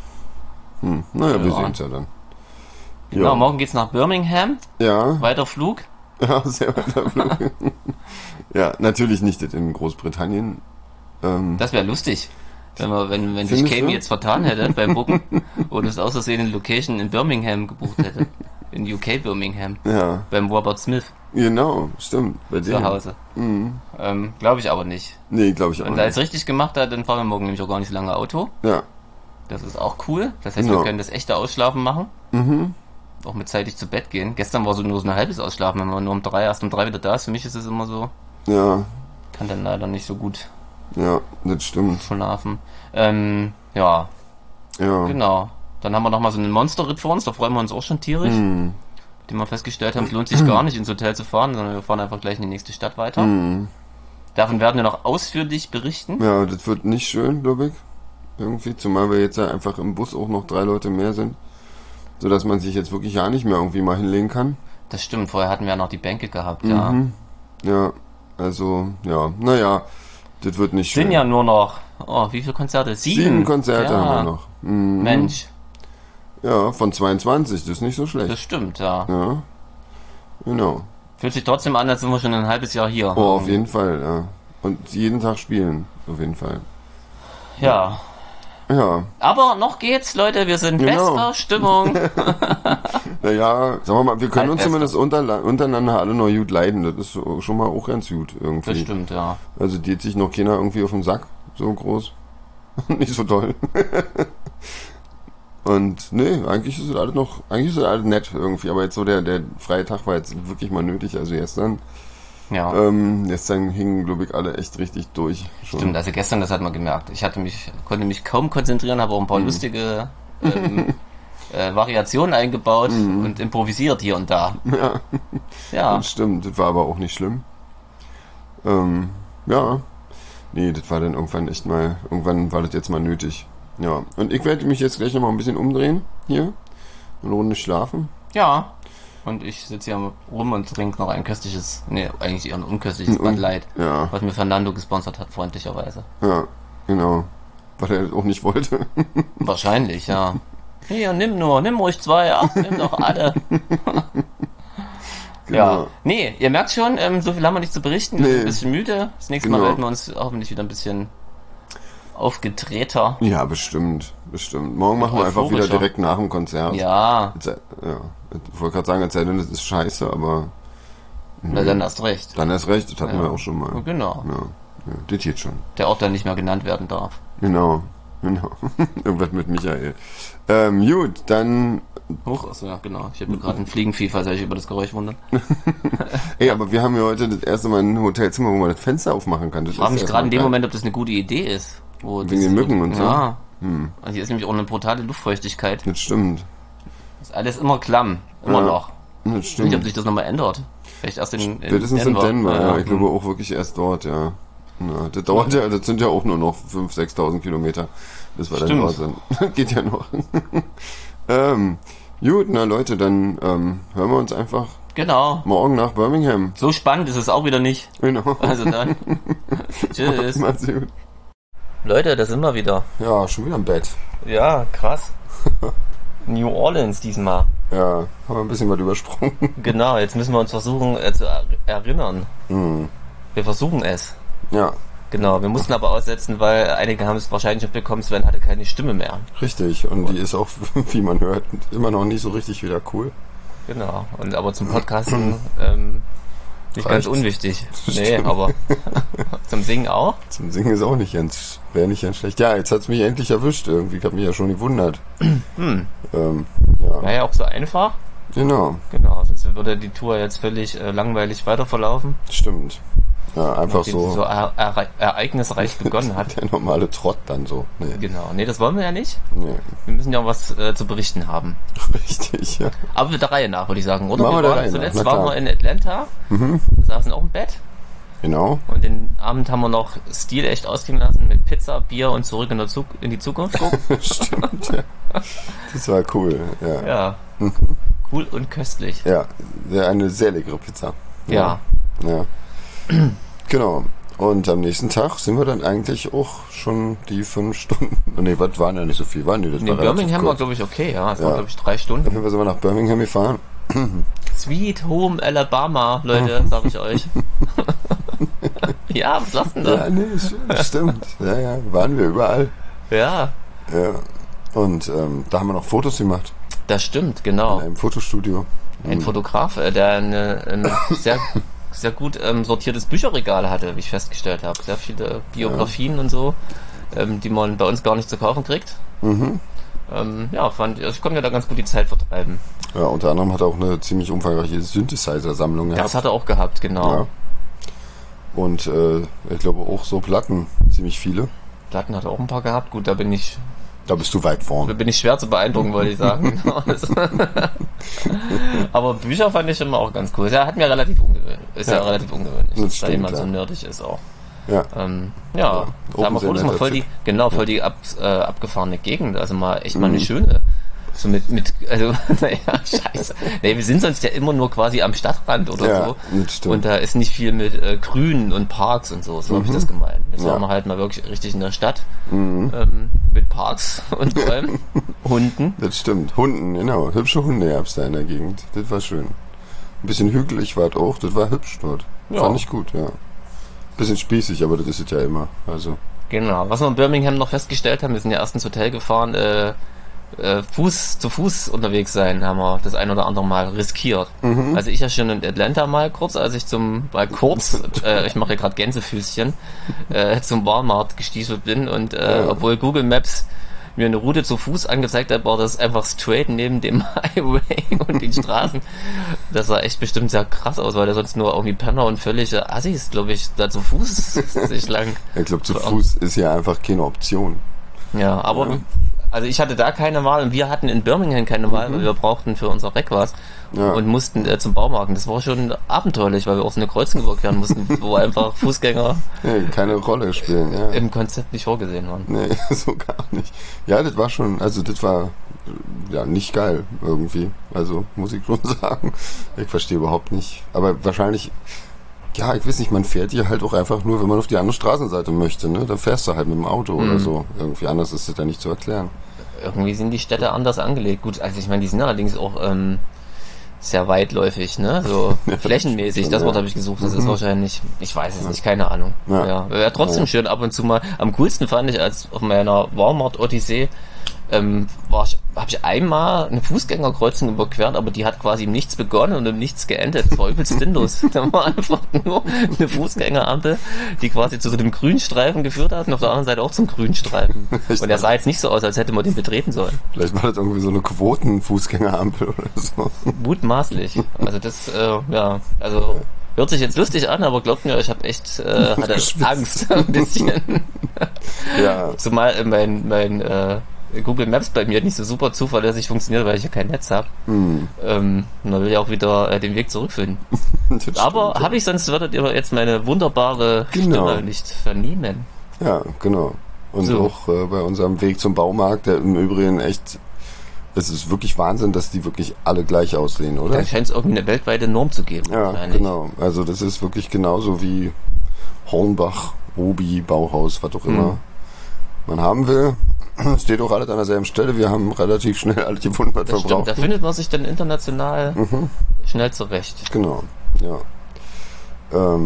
Naja, wir sehen es ja dann. Genau, morgen geht's nach Birmingham. Ja. Weiter Flug. Ja, sehr weiter Flug. Ja, natürlich nicht in Großbritannien. Das wäre lustig, wenn sich Kami jetzt vertan hätte beim Buchen und es aus Versehen eine Location in Birmingham gebucht hätte. In UK Birmingham. Ja. Beim Robert Smith. Genau, stimmt. Bei zu Hause. Glaube ich aber nicht. Nee, glaube ich auch nicht. Wenn er es richtig gemacht hat, dann fahren wir morgen nämlich auch gar nicht so lange Auto. Ja. Das ist auch cool. Das heißt, wir können das echte Ausschlafen machen. Auch mit zeitig zu Bett gehen. Gestern war so nur so ein halbes Ausschlafen, wenn man nur erst um 3 wieder da ist. Für mich ist es immer so. Ja. Kann dann leider nicht so gut. Ja, das stimmt. Schlafen. Ja. Genau. Dann haben wir nochmal so einen Monster-Ritt vor uns, da freuen wir uns auch schon tierisch. Die wir festgestellt haben, es lohnt sich gar nicht ins Hotel zu fahren, sondern wir fahren einfach gleich in die nächste Stadt weiter. Davon werden wir noch ausführlich berichten. Ja, das wird nicht schön, glaube ich. Irgendwie, zumal wir jetzt ja einfach im Bus auch noch 3 Leute mehr sind. Sodass man sich jetzt wirklich ja nicht mehr irgendwie mal hinlegen kann. Das stimmt, vorher hatten wir ja noch die Bänke gehabt, ja. Ja, also, ja, naja, das wird nicht schön. Sind ja nur noch, wie viele Konzerte? 7 Konzerte haben wir noch. Mensch. Ja, von 22, das ist nicht so schlecht. Das stimmt, ja. Ja, genau. Fühlt sich trotzdem an, als sind wir schon ein halbes Jahr hier. Oh, auf jeden Fall, ja. Und jeden Tag spielen, auf jeden Fall. Ja. Ja. Aber noch geht's, Leute, wir sind bester Stimmung. Naja, sagen wir mal, wir können uns zumindest untereinander alle noch gut leiden. Das ist schon mal auch ganz gut irgendwie. Das stimmt, ja. Also die hat sich noch keiner irgendwie auf den Sack, so groß. Nicht so toll. Und nee, eigentlich ist es alles nett irgendwie. Aber jetzt so der freie Tag war jetzt wirklich mal nötig. Also gestern. Ja. Gestern hingen, glaube ich, alle echt richtig durch. Schon. Stimmt, also gestern, das hat man gemerkt. Ich konnte mich kaum konzentrieren, habe auch ein paar lustige Variationen eingebaut und improvisiert hier und da. Ja. Das stimmt, das war aber auch nicht schlimm. Ja. Nee, das war dann irgendwann war das jetzt mal nötig. Ja. Und ich werde mich jetzt gleich nochmal ein bisschen umdrehen hier. Eine Runde schlafen. Ja. Und ich sitze hier rum und trinke noch ein köstliches, eigentlich eher ein unköstliches Bud Light, was mir Fernando gesponsert hat, freundlicherweise. Ja, genau. Was er auch nicht wollte. Wahrscheinlich, ja. Hier, nimm ruhig 2, nimm doch alle. Genau. Ja, nee, ihr merkt schon, so viel haben wir nicht zu berichten, wir sind ein bisschen müde. Das nächste Mal melden wir uns hoffentlich wieder ein bisschen aufgedrehter. Ja, bestimmt. Morgen machen wir einfach wieder direkt nach dem Konzert. Ja. Ich wollte gerade sagen, es sei denn, das ist scheiße, aber... Na, dann hast recht. Dann hast recht, das hatten wir auch schon mal. Genau. Ja, das geht schon. Der Ort dann nicht mehr genannt werden darf. Genau. Irgendwas mit Michael. Gut, dann... Ja, genau. Ich habe mir gerade ein Fliegenvieh, falls ihr euch über das Geräusch wundert. Ey, aber wir haben ja heute das erste Mal ein Hotelzimmer, wo man das Fenster aufmachen kann. Ich frage mich gerade in dem Moment, ob das eine gute Idee ist. Wegen den Mücken und so. Ja. Also hier ist nämlich auch eine brutale Luftfeuchtigkeit. Das stimmt. Ist alles immer klamm. Immer noch. Das stimmt. Ich weiß nicht, ob sich das nochmal ändert. Vielleicht erst in spätestens Denver. in Denver, ja. Ich glaube auch wirklich erst dort, ja. Das dauert ja, das sind ja auch nur noch 5.000, 6.000 Kilometer, bis wir dann dort sind. Geht ja noch. Gut, na Leute, dann hören wir uns einfach morgen nach Birmingham. So spannend ist es auch wieder nicht. Genau. Also dann. Tschüss. Macht's gut. Leute, da sind wir wieder. Ja, schon wieder im Bett. Ja, krass. New Orleans diesmal. Ja, haben wir ein bisschen was übersprungen. Genau, jetzt müssen wir uns versuchen zu erinnern. Wir versuchen es. Ja. Genau, wir mussten aber aussetzen, weil einige haben es wahrscheinlich schon bekommen, Sven hatte keine Stimme mehr. Richtig, und die ist auch, wie man hört, immer noch nicht so richtig wieder cool. Genau, aber zum Podcasten nicht ganz unwichtig. Nee, aber zum Singen auch? Zum Singen ist auch wäre nicht ganz schlecht. Ja, jetzt hat's mich endlich erwischt irgendwie. Ich habe mich ja schon gewundert. War ja auch so einfach. Genau, sonst würde die Tour jetzt völlig langweilig weiter verlaufen. Stimmt. Ja, einfach so. So ereignisreich begonnen hat. Der normale Trott dann so. Nee. Genau. Nee, das wollen wir ja nicht. Nee. Wir müssen ja auch was zu berichten haben. Richtig, ja. Aber der Reihe nach, würde ich sagen, oder? Zuletzt waren wir in Atlanta, saßen auch im Bett. Genau. Und den Abend haben wir noch stilecht ausklingen lassen mit Pizza, Bier und zurück in die Zukunft gucken. Stimmt, ja. Das war cool, ja. Ja. Cool und köstlich. Ja, eine sehr leckere Pizza. Ja. Ja. Genau. Und am nächsten Tag sind wir dann eigentlich auch schon die 5 Stunden. Nee, was waren ja nicht so viel. Das war Birmingham war, glaube ich, okay, ja. Es war, glaube ich, 3 Stunden. Auf jeden Fall sind wir nach Birmingham gefahren. Sweet Home Alabama, Leute, sag ich euch. Ja, was lasst denn da? Ja, nee, stimmt. Ja, waren wir überall. Ja. Ja. Und da haben wir noch Fotos gemacht. Das stimmt, genau. In einem Fotostudio. Ein Fotograf, der ein sehr gut sortiertes Bücherregal hatte, wie ich festgestellt habe. Sehr viele Biografien und so, die man bei uns gar nicht zu kaufen kriegt. Ich konnte mir da ganz gut die Zeit vertreiben. Ja, unter anderem hat er auch eine ziemlich umfangreiche Synthesizer-Sammlung gehabt. Das hat er auch gehabt, genau. Ja. Und ich glaube auch so Platten, ziemlich viele. Platten hat er auch ein paar gehabt. Gut, da bist du weit vorn. Da bin ich schwer zu beeindrucken, wollte ich sagen. Aber Bücher fand ich immer auch ganz cool. Ja relativ ungewöhnlich, dass da jemand so nerdig ist auch. Ja. Da haben wir Fotos mal voll die abgefahrene Gegend. Also mal echt mal eine schöne. So scheiße. Nee, wir sind sonst ja immer nur quasi am Stadtrand oder so. Stimmt. Und da ist nicht viel mit Grünen und Parks und so. So habe ich das gemeint. Jetzt waren wir halt mal wirklich richtig in der Stadt. Mit Parks und Bäumen. Hunden. Das stimmt. Hunden, genau. Hübsche Hunde gab's da in der Gegend. Das war schön. Ein bisschen hügelig war es auch. Das war hübsch dort. Ja. Fand ich gut, ja. Bisschen spießig, aber das ist es ja immer. Also. Genau. Was wir in Birmingham noch festgestellt haben, wir sind ja erst ins Hotel gefahren, zu Fuß unterwegs sein, haben wir das ein oder andere Mal riskiert. Also ich ja schon in Atlanta mal kurz, als ich ich mache ja gerade Gänsefüßchen, zum Walmart gestieselt bin und obwohl Google Maps mir eine Route zu Fuß angezeigt hat, war das einfach straight neben dem Highway und den Straßen. Das sah echt bestimmt sehr krass aus, weil da sonst nur irgendwie Penner und völlige Assis, glaube ich, da zu Fuß sich lang. Ich glaube, zu Fuß ist ja einfach keine Option. Ja, aber also ich hatte da keine Wahl und wir hatten in Birmingham keine Wahl, weil wir brauchten für unser Reck was und mussten zum Baumarkt. Das war schon abenteuerlich, weil wir auch so eine Kreuzung überqueren mussten, wo einfach Fußgänger keine Rolle spielen. Ja. Im Konzept nicht vorgesehen waren. Nee, so gar nicht. Ja, das war schon, also das war nicht geil irgendwie. Also muss ich schon sagen. Ich verstehe überhaupt nicht. Aber wahrscheinlich, ja, ich weiß nicht, man fährt hier halt auch einfach nur, wenn man auf die andere Straßenseite möchte, ne? Dann fährst du halt mit dem Auto oder so. Irgendwie anders ist das ja nicht zu erklären. Irgendwie sind die Städte anders angelegt. Gut, also ich meine, die sind allerdings auch sehr weitläufig, ne? So flächenmäßig, das Wort habe ich gesucht. Das ist wahrscheinlich, ich weiß es nicht, keine Ahnung. Ja. Wäre trotzdem schön ab und zu mal. Am coolsten fand ich, als auf meiner Walmart-Odyssee habe ich einmal eine Fußgängerkreuzung überquert, aber die hat quasi im Nichts begonnen und im Nichts geendet. Das war übelst sinnlos. Da war einfach nur eine Fußgängerampel, die quasi zu so einem Grünstreifen geführt hat und auf der anderen Seite auch zum Grünstreifen. Und der sah jetzt nicht so aus, als hätte man den betreten sollen. Vielleicht war das irgendwie so eine Quoten-Fußgängerampel oder so. Mutmaßlich. Also das, hört sich jetzt lustig an, aber glaubt mir, ich habe echt hatte Angst ein bisschen. Ja. Zumal mein Google Maps bei mir nicht so super zuverlässig funktioniert, weil ich ja kein Netz habe. Und dann will ich auch wieder den Weg zurückfinden. Aber habe ich, sonst würdet ihr jetzt meine wunderbare Stimme nicht vernehmen. Ja, genau. Und so. Auch bei unserem Weg zum Baumarkt, der im Übrigen echt, es ist wirklich Wahnsinn, dass die wirklich alle gleich aussehen, oder? Da scheint es irgendwie eine weltweite Norm zu geben. Ja, genau. Also das ist wirklich genauso wie Hornbach, Obi, Bauhaus, was auch immer man haben will. Steht auch alles an derselben Stelle. Wir haben relativ schnell alles gefunden, was wir brauchen. Da findet man sich dann international schnell zurecht. Genau, ja.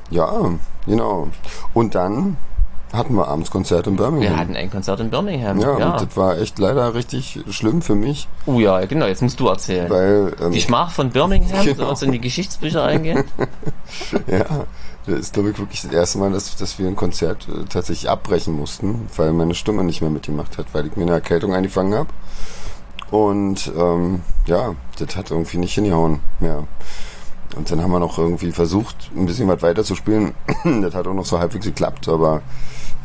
Genau. Und dann hatten wir abends Konzert in Birmingham. Wir hatten ein Konzert in Birmingham. Ja, und das war echt leider richtig schlimm für mich. Oh ja, genau, jetzt musst du erzählen. Weil, die Schmach von Birmingham, soll uns in die Geschichtsbücher eingehen? Ja, das ist, glaube ich, wirklich das erste Mal, dass wir ein Konzert tatsächlich abbrechen mussten, weil meine Stimme nicht mehr mitgemacht hat, weil ich mir eine Erkältung eingefangen habe. Und das hat irgendwie nicht hingehauen mehr. Und dann haben wir noch irgendwie versucht, ein bisschen was weiter zu spielen. Das hat auch noch so halbwegs geklappt, aber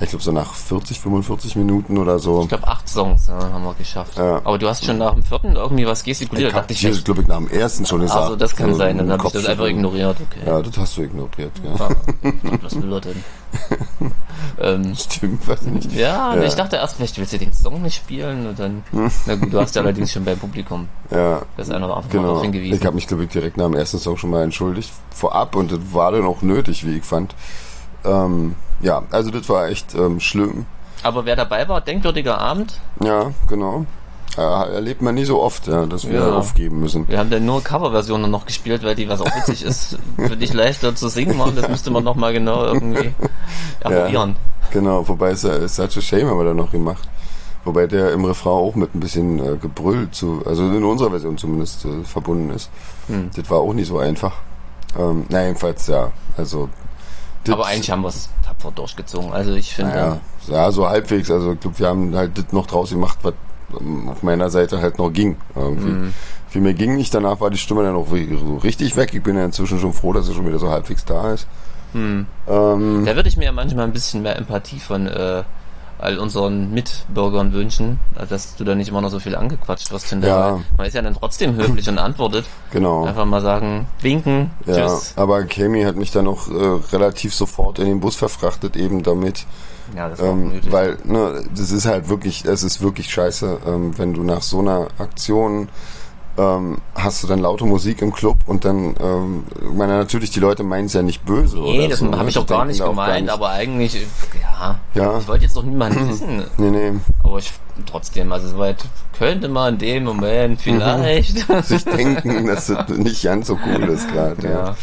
Ich glaube, so nach 40, 45 Minuten oder so. Ich glaube, 8 Songs haben wir geschafft. Ja. Aber du hast schon nach dem 4. irgendwie was gestikuliert. Ich glaube, nach dem ersten schon gesagt. Also das kann sein, dann habe ich das einfach ignoriert. Okay. Ja, das hast du ignoriert. Ja. Was will er denn? Stimmt, weiß nicht. Ja, ich dachte erst, vielleicht willst du den Song nicht spielen und dann... Na gut, du hast ja allerdings schon beim Publikum das eine oder andere Mal darauf hingewiesen. Ich habe mich, glaube ich, direkt nach dem ersten Song schon mal entschuldigt. Vorab, und das war dann auch nötig, wie ich fand. Ja, also das war echt schlimm. Aber wer dabei war, denkwürdiger Abend. Ja, genau. Erlebt man nie so oft, dass wir aufgeben müssen. Wir haben dann nur Coverversionen noch gespielt, weil die, was auch witzig ist, für dich leichter zu singen waren. Das müsste man nochmal genau irgendwie eruieren. Ja, genau, wobei Such a Shame haben wir dann noch gemacht. Wobei der im Refrain auch mit ein bisschen Gebrüll also in unserer Version zumindest verbunden ist. Das war auch nicht so einfach. Jedenfalls, also... Aber eigentlich haben wir es tapfer durchgezogen. Also ich finde... Ja, so halbwegs. Also ich glaube, wir haben halt das noch draus gemacht, was auf meiner Seite halt noch ging. Irgendwie. Viel mehr ging nicht. Danach war die Stimme dann auch so richtig weg. Ich bin ja inzwischen schon froh, dass sie schon wieder so halbwegs da ist. Da würde ich mir ja manchmal ein bisschen mehr Empathie von all unseren Mitbürgern wünschen, dass du da nicht immer noch so viel angequatscht wirst hinterher. Man ist ja dann trotzdem höflich und antwortet. Genau. Einfach mal sagen, winken, tschüss. Aber Kami hat mich dann auch relativ sofort in den Bus verfrachtet, eben damit. Ja, das war auch nötig. Weil, es ist wirklich scheiße, wenn du nach so einer Aktion hast du dann laute Musik im Club und dann, ich meine, natürlich, die Leute meinen es ja nicht böse. Nee, das habe ich auch gar nicht gemeint, aber eigentlich, ich wollte jetzt doch niemanden wissen. Nee. Aber trotzdem, also soweit könnte man in dem Moment vielleicht sich denken, dass das nicht ganz so cool ist gerade.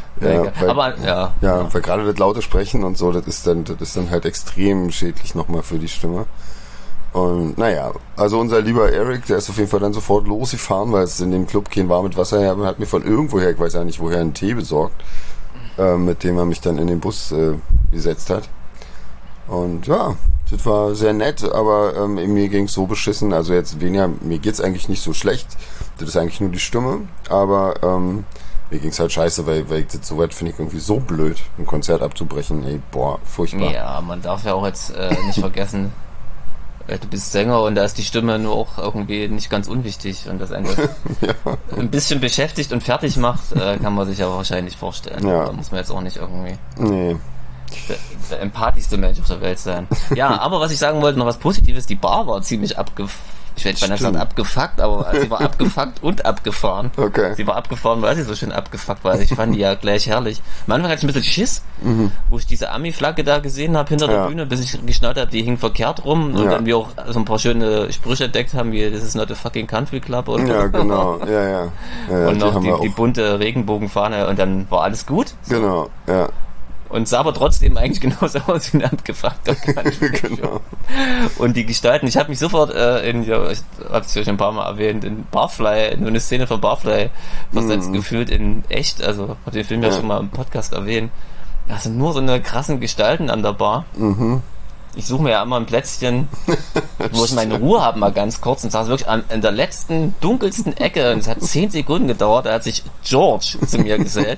Weil gerade das laute Sprechen und so, das ist dann halt extrem schädlich nochmal für die Stimme. Und also unser lieber Eric, der ist auf jeden Fall dann sofort losgefahren, weil es in dem Club kein warmes Wasser her hat mir von irgendwoher, ich weiß ja nicht woher, einen Tee besorgt, mit dem er mich dann in den Bus gesetzt hat. Und ja, das war sehr nett, aber mir ging's so beschissen, also jetzt mir geht's eigentlich nicht so schlecht, das ist eigentlich nur die Stimme, aber mir ging's halt scheiße, weil ich das soweit finde ich irgendwie so blöd, ein Konzert abzubrechen, furchtbar. Ja, man darf ja auch jetzt nicht vergessen, du bist Sänger und da ist die Stimme nur auch irgendwie nicht ganz unwichtig und das einfach ein bisschen beschäftigt und fertig macht, kann man sich ja wahrscheinlich vorstellen. Ja. Da muss man jetzt auch nicht irgendwie Nee. der empathischste Mensch auf der Welt sein. Ja, aber was ich sagen wollte, noch was Positives, die Bar war ziemlich ich hätte beinahe gesagt abgefuckt, aber sie war abgefuckt und abgefahren. Okay. Sie war abgefahren, weil sie so schön abgefuckt war. Ich fand die ja gleich herrlich. Am Anfang hatte ich ein bisschen Schiss, wo ich diese Ami-Flagge da gesehen habe hinter der Bühne, bis ich geschnallt habe, die hing verkehrt rum und dann wir auch so ein paar schöne Sprüche entdeckt haben, wie "This is not a fucking country club" und ja, genau. Ja, und noch die bunte Regenbogenfahne und dann war alles gut. Genau, ja. Und sah aber trotzdem eigentlich genauso aus wie ein abgefuckter Genau. Und die Gestalten, ich habe mich sofort ich habe es ja schon ein paar Mal erwähnt, in Barfly, in eine Szene von Barfly versetzt gefühlt in echt, also habe den Film ja schon mal im Podcast erwähnt. Da sind nur so eine krassen Gestalten an der Bar. Ich suche mir ja immer ein Plätzchen, wo ich meine Ruhe habe, mal ganz kurz, und saß wirklich in der letzten, dunkelsten Ecke, und es hat 10 Sekunden gedauert, da hat sich George zu mir gesellt,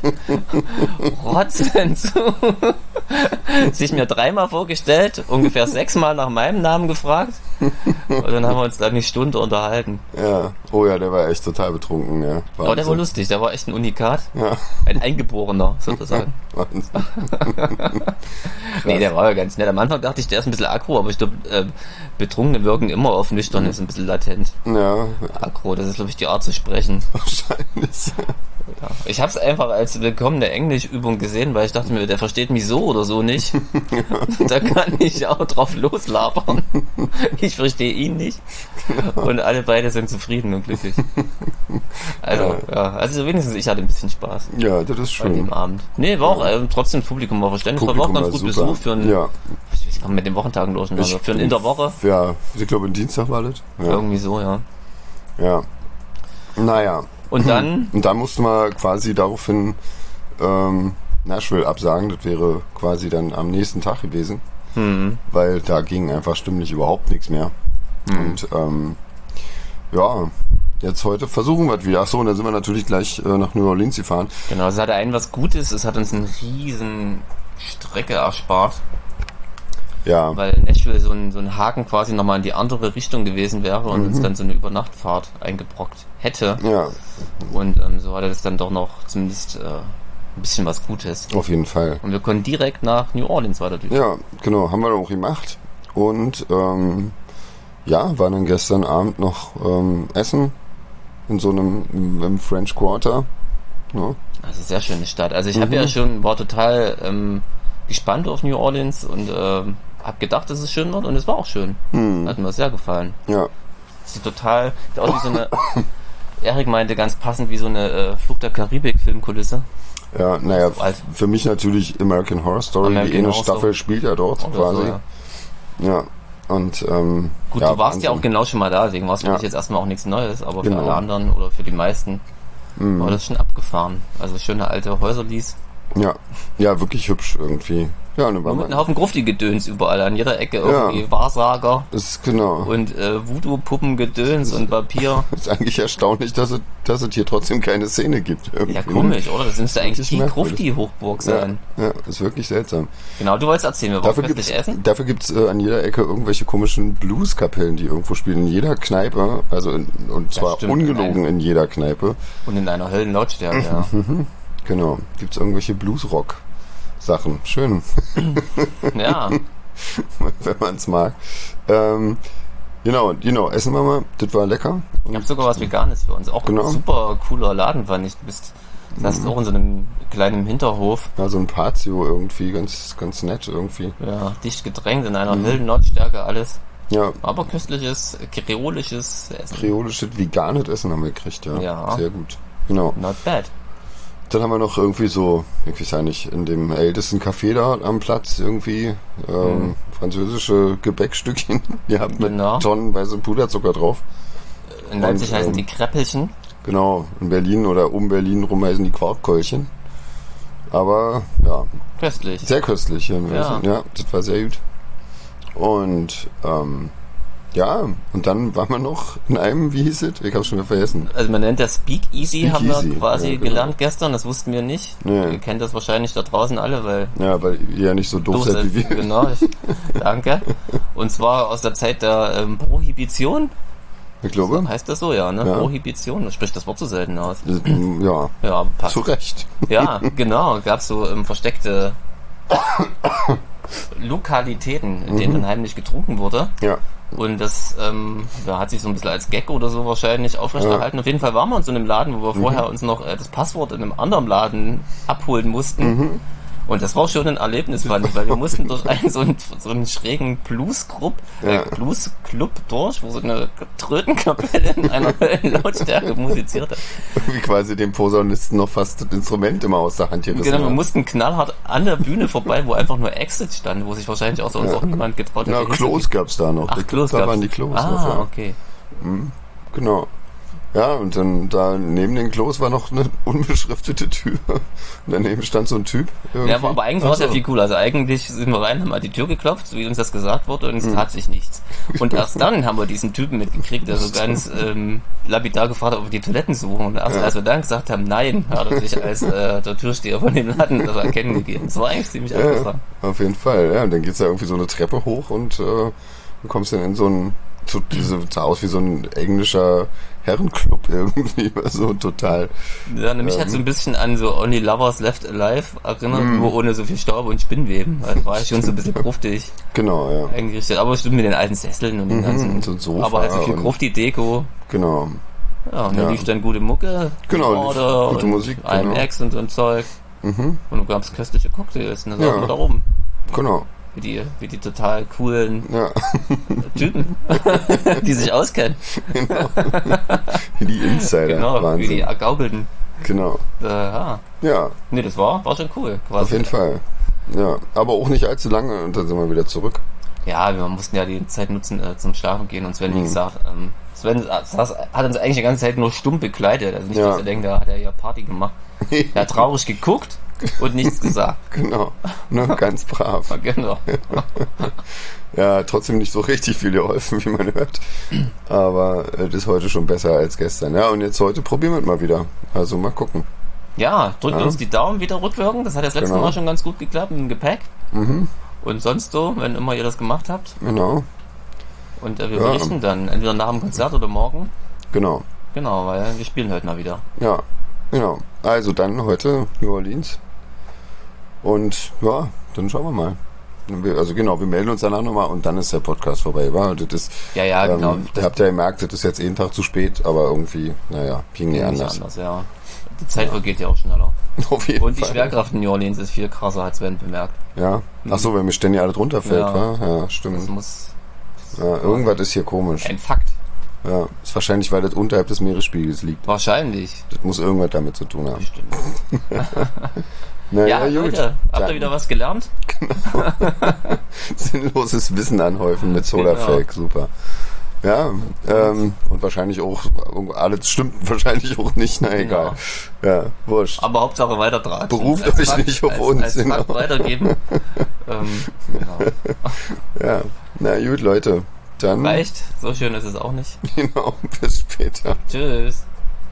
rotzend zu, sich mir 3-mal vorgestellt, ungefähr 6-mal nach meinem Namen gefragt, und dann haben wir uns dann eine Stunde unterhalten. Ja, oh ja, der war echt total betrunken, ja. Wahnsinn. Aber der war lustig, der war echt ein Unikat, ja. Ein Eingeborener, sozusagen. Nee, der war ja ganz nett. Am Anfang dachte ich, der ist ein bisschen aggro, aber ich glaube, Betrunkene wirken immer auf nüchtern, ist ein bisschen latent. Ja. Aggro, das ist, glaube ich, die Art zu sprechen. Wahrscheinlich. Ja. Ich habe es einfach als willkommene Englischübung gesehen, weil ich dachte mir, der versteht mich so oder so nicht. Da kann ich auch drauf loslabern. Ich verstehe ihn nicht. Und alle beide sind zufrieden und glücklich. Also, also wenigstens ich hatte ein bisschen Spaß. Ja, das ist schön. An dem Abend. Nee, war auch, trotzdem das Publikum war verständlich. War auch ganz gut besucht für einen, ich komme mit den Wochentagen durch, also für einen in der Woche. Ja, ich glaube, ein Dienstag war das. Ja. Irgendwie so, ja. Ja. Naja. Und dann? Und dann mussten wir quasi daraufhin Nashville absagen. Das wäre quasi dann am nächsten Tag gewesen. Weil da ging einfach stimmlich überhaupt nichts mehr. Und jetzt heute versuchen wir es wieder. Achso, und dann sind wir natürlich gleich nach New Orleans gefahren. Genau, es hatte was Gutes. Es hat uns eine riesen Strecke erspart. Ja. Weil Nashville so ein Haken quasi nochmal in die andere Richtung gewesen wäre und uns dann so eine Übernachtfahrt eingebrockt hätte. Ja. Und so hatte das dann doch noch zumindest ein bisschen was Gutes. Auf jeden Fall. Und wir konnten direkt nach New Orleans weiter durch. Ja, genau, haben wir auch gemacht. Und waren dann gestern Abend noch essen in so einem im French Quarter. Ja. Also sehr schöne Stadt. Also ich war total gespannt auf New Orleans und habe gedacht, dass es schön wird und es war auch schön. Hat mir sehr gefallen. Ja. Es sieht total, sieht aus wie so eine, Erik meinte ganz passend wie so eine Flug der Karibik-Filmkulisse. Ja, naja, für mich natürlich American Horror Story. Die eine Staffel spielt ja dort quasi. So, ja. Und gut, du warst ja auch genau schon mal da, deswegen war es für dich jetzt erstmal auch nichts Neues, aber für alle anderen oder für die meisten war das schon abgefahren. Also schöne alte Häuserlies. Ja, wirklich hübsch irgendwie. Ja, mit einem Haufen Grufti-Gedöns überall, an jeder Ecke irgendwie Wahrsager. Ist genau. Und Voodoo-Puppen-Gedöns und Papier. Ist eigentlich erstaunlich, dass es hier trotzdem keine Szene gibt. Irgendwie. Ja, komisch, oder? Das müsste eigentlich die Grufti-Hochburg sein. Ja, ist wirklich seltsam. Genau, du wolltest erzählen, wir wollen köstlich essen? Dafür gibt's an jeder Ecke irgendwelche komischen Blues-Kapellen, die irgendwo spielen. In jeder Kneipe, und zwar ungelogen in jeder Kneipe. Und in einer Höllenlautstärke, ja. Genau, gibt's irgendwelche Blues-Rock-Sachen. Schön. Ja. Wenn man es mag. Genau, essen wir mal. Das war lecker. Ich habe sogar was Veganes für uns. Auch ein super cooler Laden, fand ich. Das ist auch in so einem kleinen Hinterhof. Ja, so ein Patio irgendwie, ganz, ganz nett irgendwie. Ja, dicht gedrängt in einer Höllenlautstärke alles. Ja. Aber köstliches, kreolisches Essen. Kreolisches, veganes Essen haben wir gekriegt, ja. Ja. Sehr gut. Genau. Not bad. Dann haben wir noch irgendwie so, ich weiß ja nicht, in dem ältesten Café da am Platz irgendwie französische Gebäckstückchen. Die haben mit tonnenweise Puderzucker drauf. In Leipzig heißen die Kräppelchen. Genau, in Berlin oder um Berlin rum heißen die Quarkkeulchen. Aber ja. Köstlich. Sehr köstlich. Ja, das war sehr gut. Und und dann waren wir noch in einem, wie hieß es? Ich hab's schon wieder vergessen. Also man nennt das Speakeasy, haben wir quasi gelernt gestern, das wussten wir nicht. Nee. Ihr kennt das wahrscheinlich da draußen alle, weil... Ja, weil ihr ja nicht so doof seid wie wir. Genau, danke. Und zwar aus der Zeit der Prohibition. Ich glaube. Heißt das so, ja, ne? Ja. Prohibition, das spricht das Wort so selten aus. Ja, passt. Zu Recht. Ja, genau, gab's so versteckte Lokalitäten, in denen dann heimlich getrunken wurde. Ja. Und das hat sich so ein bisschen als Gag oder so wahrscheinlich aufrechterhalten. Auf jeden Fall waren wir in so einem Laden, wo wir vorher uns noch das Passwort in einem anderen Laden abholen mussten. Und das war schon ein Erlebnis, fand ich, weil wir mussten durch so einen schrägen Blues-Club durch, wo so eine Trötenkapelle in einer Lautstärke musiziert hat. Wie quasi dem Posaunisten noch fast das Instrument immer aus der Hand gerissen. Genau, wir mussten knallhart an der Bühne vorbei, wo einfach nur Exit stand, wo sich wahrscheinlich auch sonst auch niemand getraut hat. Ja, Klos gab's da noch. Ach, Klos da waren die Klos noch. Ja. Okay. Genau. Ja, und dann da neben den Klos war noch eine unbeschriftete Tür. Und daneben stand so ein Typ. Irgendwie. Ja, aber eigentlich war es ja viel cooler. Also eigentlich sind wir rein, haben mal die Tür geklopft, so wie uns das gesagt wurde, und es tat sich nichts. Und erst dann haben wir diesen Typen mitgekriegt, der so ganz lapidar gefragt hat, ob wir die Toiletten suchen. Und erst als wir dann gesagt haben, nein, hat er sich als der Türsteher von dem Laden das erkennen gegeben. Das war eigentlich ziemlich abgefahren. Auf jeden Fall, ja. Und dann geht's da irgendwie so eine Treppe hoch und du kommst dann in so ein sah aus wie so ein englischer Herrenclub irgendwie, so total. Ja, nämlich hat so ein bisschen an so Only Lovers Left Alive erinnert, nur ohne so viel Staub und Spinnweben. Also war ich schon so ein bisschen gruftig. Genau, ja. Eingerichtet. Aber stimmt mit den alten Sesseln und den ganzen. So ein Sofa. Aber halt so viel Grufti-Deko. Genau. Ja, und dann lief dann gute Mucke. Genau, gute Musik. IMX und so ein Zeug. Und du gab's köstliche Cocktails, ne? Da oben. Genau. Wie die total coolen Typen, die sich auskennen. Genau. Wie die Insider. Genau, Wahnsinn. wie die Ergaukelten. Genau. Ja. Nee, das war schon cool. Quasi. Auf jeden Fall. Ja, aber auch nicht allzu lange und dann sind wir wieder zurück. Ja, wir mussten ja die Zeit nutzen zum Schlafen gehen und Sven, wie gesagt, Sven hat uns eigentlich die ganze Zeit nur stumm begleitet. Also nicht, dass er denkt, da hat er ja Party gemacht. Er hat traurig geguckt und nichts gesagt. Genau, ganz brav. Genau. Ja, trotzdem nicht so richtig viel geholfen, wie man hört. Aber es ist heute schon besser als gestern. Ja, und jetzt heute probieren wir es mal wieder. Also mal gucken. Ja, drückt uns die Daumen wieder rückwirken. Das hat das letzte Mal schon ganz gut geklappt mit dem Gepäck. Und sonst so, wenn immer ihr das gemacht habt. Genau. Und wir berichten dann entweder nach dem Konzert oder morgen. Genau. Genau, weil wir spielen heute mal wieder. Ja, genau. Also dann heute New Orleans. Und ja, dann schauen wir mal. Also genau, wir melden uns danach nochmal und dann ist der Podcast vorbei, war? Das ist, ja, genau. Ihr habt ja gemerkt, das ist jetzt jeden Tag zu spät, aber irgendwie, naja, ging nicht anders. Ja. Die Zeit vergeht ja auch schneller. Auf jeden und die Fall. Schwerkraft in New Orleans ist viel krasser, als Sven bemerkt. Ja? Achso, wenn mir ständig alles runterfällt, wa? Ja, stimmt. Das muss... Ja, irgendwas ist hier komisch. Ein Fakt. Ja, ist wahrscheinlich, weil das unterhalb des Meeresspiegels liegt. Wahrscheinlich. Das muss irgendwas damit zu tun haben. Stimmt. Naja, ja, gut. Leute, habt ihr wieder was gelernt? Sinnloses Wissen anhäufen mit Solarfake, super. Ja, und wahrscheinlich auch, alles stimmt wahrscheinlich auch nicht, na egal. Ja, wurscht. Aber Hauptsache weitertragen. Beruft euch Fakt, nicht auf uns. Als Fakt weitergeben. Genau. Ja, na gut, Leute. Dann reicht, so schön ist es auch nicht. Genau, bis später. Tschüss.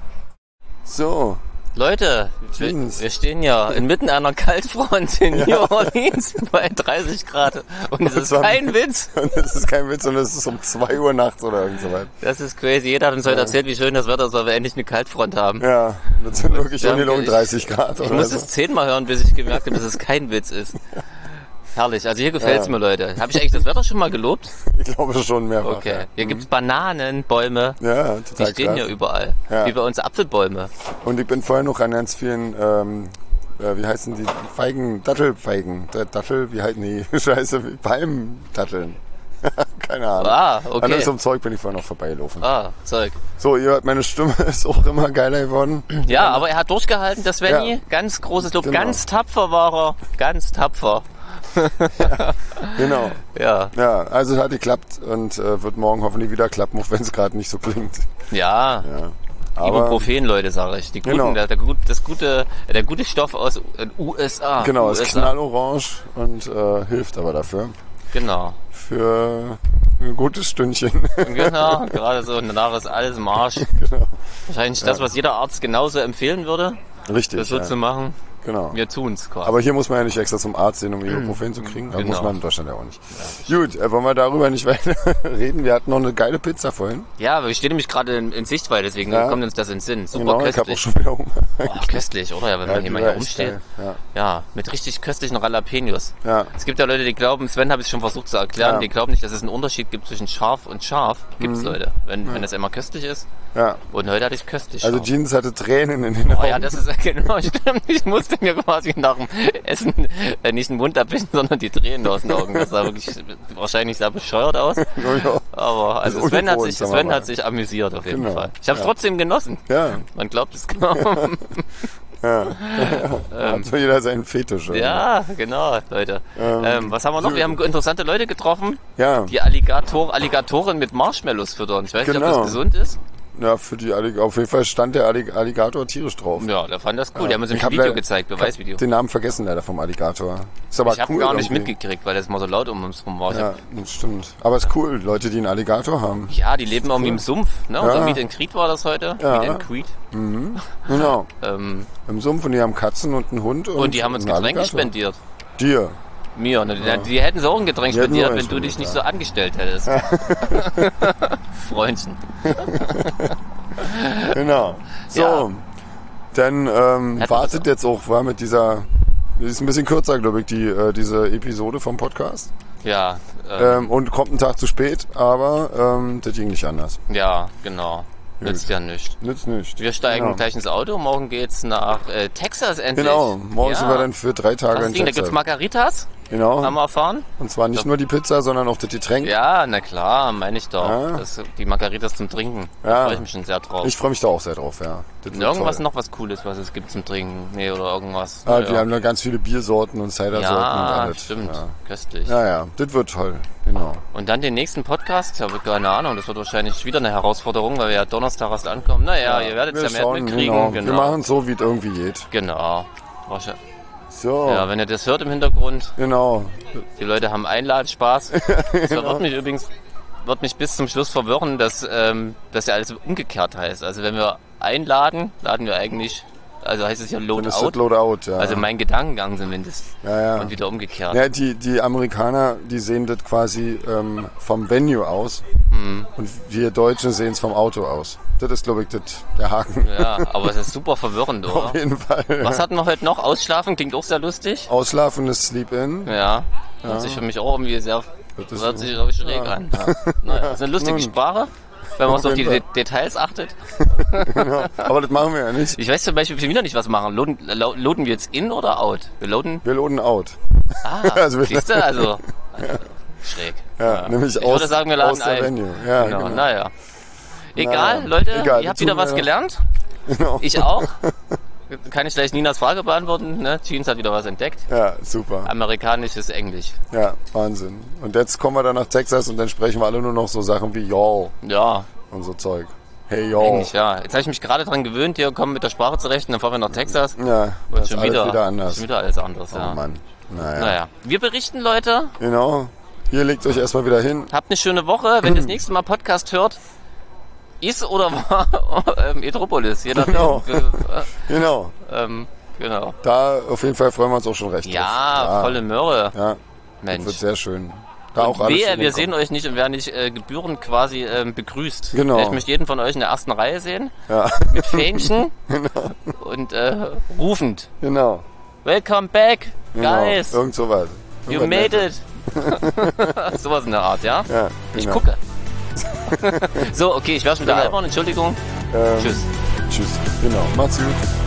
So. Leute, wir stehen ja inmitten einer Kaltfront in New Orleans bei 30 Grad. Und das ist kein Witz. Das ist kein Witz und es ist um 2 Uhr nachts oder irgend so weit. Das ist crazy. Jeder hat uns heute erzählt, wie schön das Wetter ist, weil wir endlich eine Kaltfront haben. Ja, das sind wirklich um 30 Grad. Ich muss es 10-mal hören, bis ich gemerkt habe, dass es kein Witz ist. Herrlich, also hier gefällt's mir, Leute. Habe ich eigentlich das Wetter schon mal gelobt? Ich glaube schon mehrfach. Okay, hier gibt's Bananenbäume. Ja, total Die stehen krass. hier überall, wie bei uns Apfelbäume. Und ich bin vorher noch an ganz vielen, wie heißen die, Feigen, Dattelfeigen, wie heißen die, scheiße, Palmdatteln. Keine Ahnung. Ah, okay. An so einem Zeug bin ich vorher noch vorbeigelaufen. Ah, Zeug. So, ihr hört, meine Stimme ist auch immer geiler geworden. Ja, aber er hat durchgehalten, der Svenny. Ja. Ganz großes Lob. Genau. Ganz tapfer war er. Ganz tapfer. Ja, genau. Ja. Ja, also es hat geklappt und wird morgen hoffentlich wieder klappen, auch wenn es gerade nicht so klingt. Ja. Aber Ibuprofen, Leute, sage ich. Die guten, Genau. der gute Stoff aus den USA. genau, USA. ist knallorange und hilft aber dafür. Genau. Für ein gutes Stündchen. Genau, gerade so, und danach ist alles im Arsch. Genau. Wahrscheinlich das, was jeder Arzt genauso empfehlen würde, Richtig. das so zu machen. Genau. Wir tun's quasi. Aber hier muss man ja nicht extra zum Arzt gehen, um Ibuprofen zu kriegen. Das Genau. muss man in Deutschland ja auch nicht. Gut, wollen wir darüber nicht weiter reden? Wir hatten noch eine geile Pizza vorhin. Ja, wir stehen nämlich gerade in Sichtweite, deswegen kommt uns das in den Sinn. Super Genau, ich köstlich. habe auch schon wieder Hunger. Oh, köstlich, oder? Ja, wenn man hier mal hier rumsteht. Ja. Ja, mit richtig köstlichen Jalapenos. Ja. Es gibt ja Leute, die glauben, Sven habe ich schon versucht zu erklären, die glauben nicht, dass es einen Unterschied gibt zwischen scharf und scharf. Gibt's Leute, wenn es immer köstlich ist. Ja. Und heute hatte ich köstlich Also scharf. Jeans hatte Tränen in den Augen. Oh ja, das ist genau stimmt. Ich musste mir quasi nach dem Essen nicht den Mund abwischen, sondern die Tränen aus den Augen. Das sah wirklich wahrscheinlich sehr bescheuert aus. Ja. Aber also Sven hat sich amüsiert auf jeden Fall. Ich habe es trotzdem genossen. Ja. Man glaubt es kaum. Hat so jeder seinen Fetisch. Oder? Ja, genau, Leute. Was haben wir noch? Wir haben interessante Leute getroffen, Ja. die Alligatoren mit Marshmallows füttern. Ich weiß nicht, ob das gesund ist. Ja, für die auf jeden Fall stand der Alligator tierisch drauf. Ja, der fand das cool. Die haben uns ein Video gezeigt, Beweisvideo. Den Namen vergessen leider vom Alligator. Ist aber Ich habe cool gar nicht irgendwie. mitgekriegt, weil das mal so laut um uns rum war. Ja, das stimmt. Aber ist cool, Leute, die einen Alligator haben. Ja, die leben irgendwie im Sumpf. Ne? Ja. Unser Meet and Greet war das heute. Ja. Meet and Greet. Genau. Im Sumpf und die haben Katzen und einen Hund. Und die haben uns einen Getränke Alligator. spendiert. Dir. Mir. Ne? Die hätten so auch ein Getränk Die hätten spendiert, nur wenn du eins dich nicht spendiert, so angestellt hättest. Freundchen. Genau. So, Ja. dann wartet jetzt auch mit dieser, die ist ein bisschen kürzer, glaube ich, diese Episode vom Podcast. Ja, Und kommt einen Tag zu spät, aber das ging nicht anders. ja, genau. Nützt ja nichts. Nützt nicht. Wir steigen Genau. gleich ins Auto. Morgen geht's nach Texas endlich. Genau, morgen sind wir dann für 3 Tage Was in ging? Da Texas. gibt's Margaritas, Genau. haben wir erfahren. Und zwar nicht nur die Pizza, sondern auch das Getränk. Ja, na klar, meine ich doch. Ja. Die Margaritas zum Trinken. Ja. Da freue ich mich schon sehr drauf. Ich freue mich da auch sehr drauf, ja. Das wird Irgendwas toll. noch was Cooles, was es gibt zum Trinken. Nee, oder irgendwas. Ah, die haben da ganz viele Biersorten und Cidersorten und Ja, alles. stimmt. Ja. Köstlich. Ja, das wird toll. Genau. Und dann den nächsten Podcast, ich habe keine Ahnung, das wird wahrscheinlich wieder eine Herausforderung, weil wir ja Donnerstag erst ankommen. Naja, ihr werdet es Wir ja mehr schauen, mitkriegen. genau. Wir machen es so, wie es irgendwie geht. Genau. Wahrscheinlich. So, Ja, wenn ihr das hört im Hintergrund, genau. die Leute haben Einladspaß. Das wird mich bis zum Schluss verwirren, dass ja alles umgekehrt heißt. Also wenn wir einladen, laden wir eigentlich Also heißt es ja Load Dann Out. ist Load Out, ja. Also mein Gedankengang zumindest. Ja. Und wieder umgekehrt. Ja, die Amerikaner, die sehen das quasi vom Venue aus. Und wir Deutschen sehen es vom Auto aus. Das ist, glaube ich, der Haken. Ja, aber es ist super verwirrend, oder? Auf jeden Fall. Was hatten wir heute noch? Ausschlafen klingt auch sehr lustig. Ausschlafen ist Sleep-In. Ja. Hört sich für mich auch irgendwie sehr schräg an. Ja. Naja, das ist eine lustige Sprache, wenn man so auf die Details achtet. Genau. Aber das machen wir ja nicht. Ich weiß zum Beispiel wieder nicht, was wir machen. Loaden wir jetzt in oder out? Wir loaden out. Also siehst du, also schräg. Ja, nämlich ich würde sagen, wir laden aus der ein. Venue. Ja, genau. Naja. Egal, Leute, ihr habt wieder was gelernt. Genau. Ich auch. Kann ich gleich Ninas Frage beantworten? Ne? Jeans hat wieder was entdeckt. Ja, super. Amerikanisches Englisch. Ja, Wahnsinn. Und jetzt kommen wir dann nach Texas und dann sprechen wir alle nur noch so Sachen wie y'all. Ja. Und so Zeug. Hey, y'all. Eigentlich, ja. Jetzt habe ich mich gerade dran gewöhnt, hier kommen mit der Sprache zurecht und dann fahren wir nach Texas. Ja, und schon wieder anders. Schon wieder alles anders, ja. Oh Mann. Naja. Wir berichten, Leute. Genau. Ihr legt euch erstmal wieder hin. Habt eine schöne Woche. Wenn ihr das nächste Mal Podcast hört, ist oder war Metropolis. Je nachdem. Genau. Genau. Da auf jeden Fall freuen wir uns auch schon recht drauf. Ja, volle Möhre. Ja, Mensch. das wird sehr schön. Da auch alles wir sehen euch nicht und werden nicht gebührend quasi begrüßt. Genau. Ich möchte jeden von euch in der ersten Reihe sehen. Ja. Mit Fähnchen. Genau. Und rufend. Genau. Welcome back, guys. Irgend sowas. You made it. Sowas in der Art, ja? Ja, genau. Ich gucke. So, okay, ich werde wieder albern, Entschuldigung. Tschüss. Genau, macht's gut.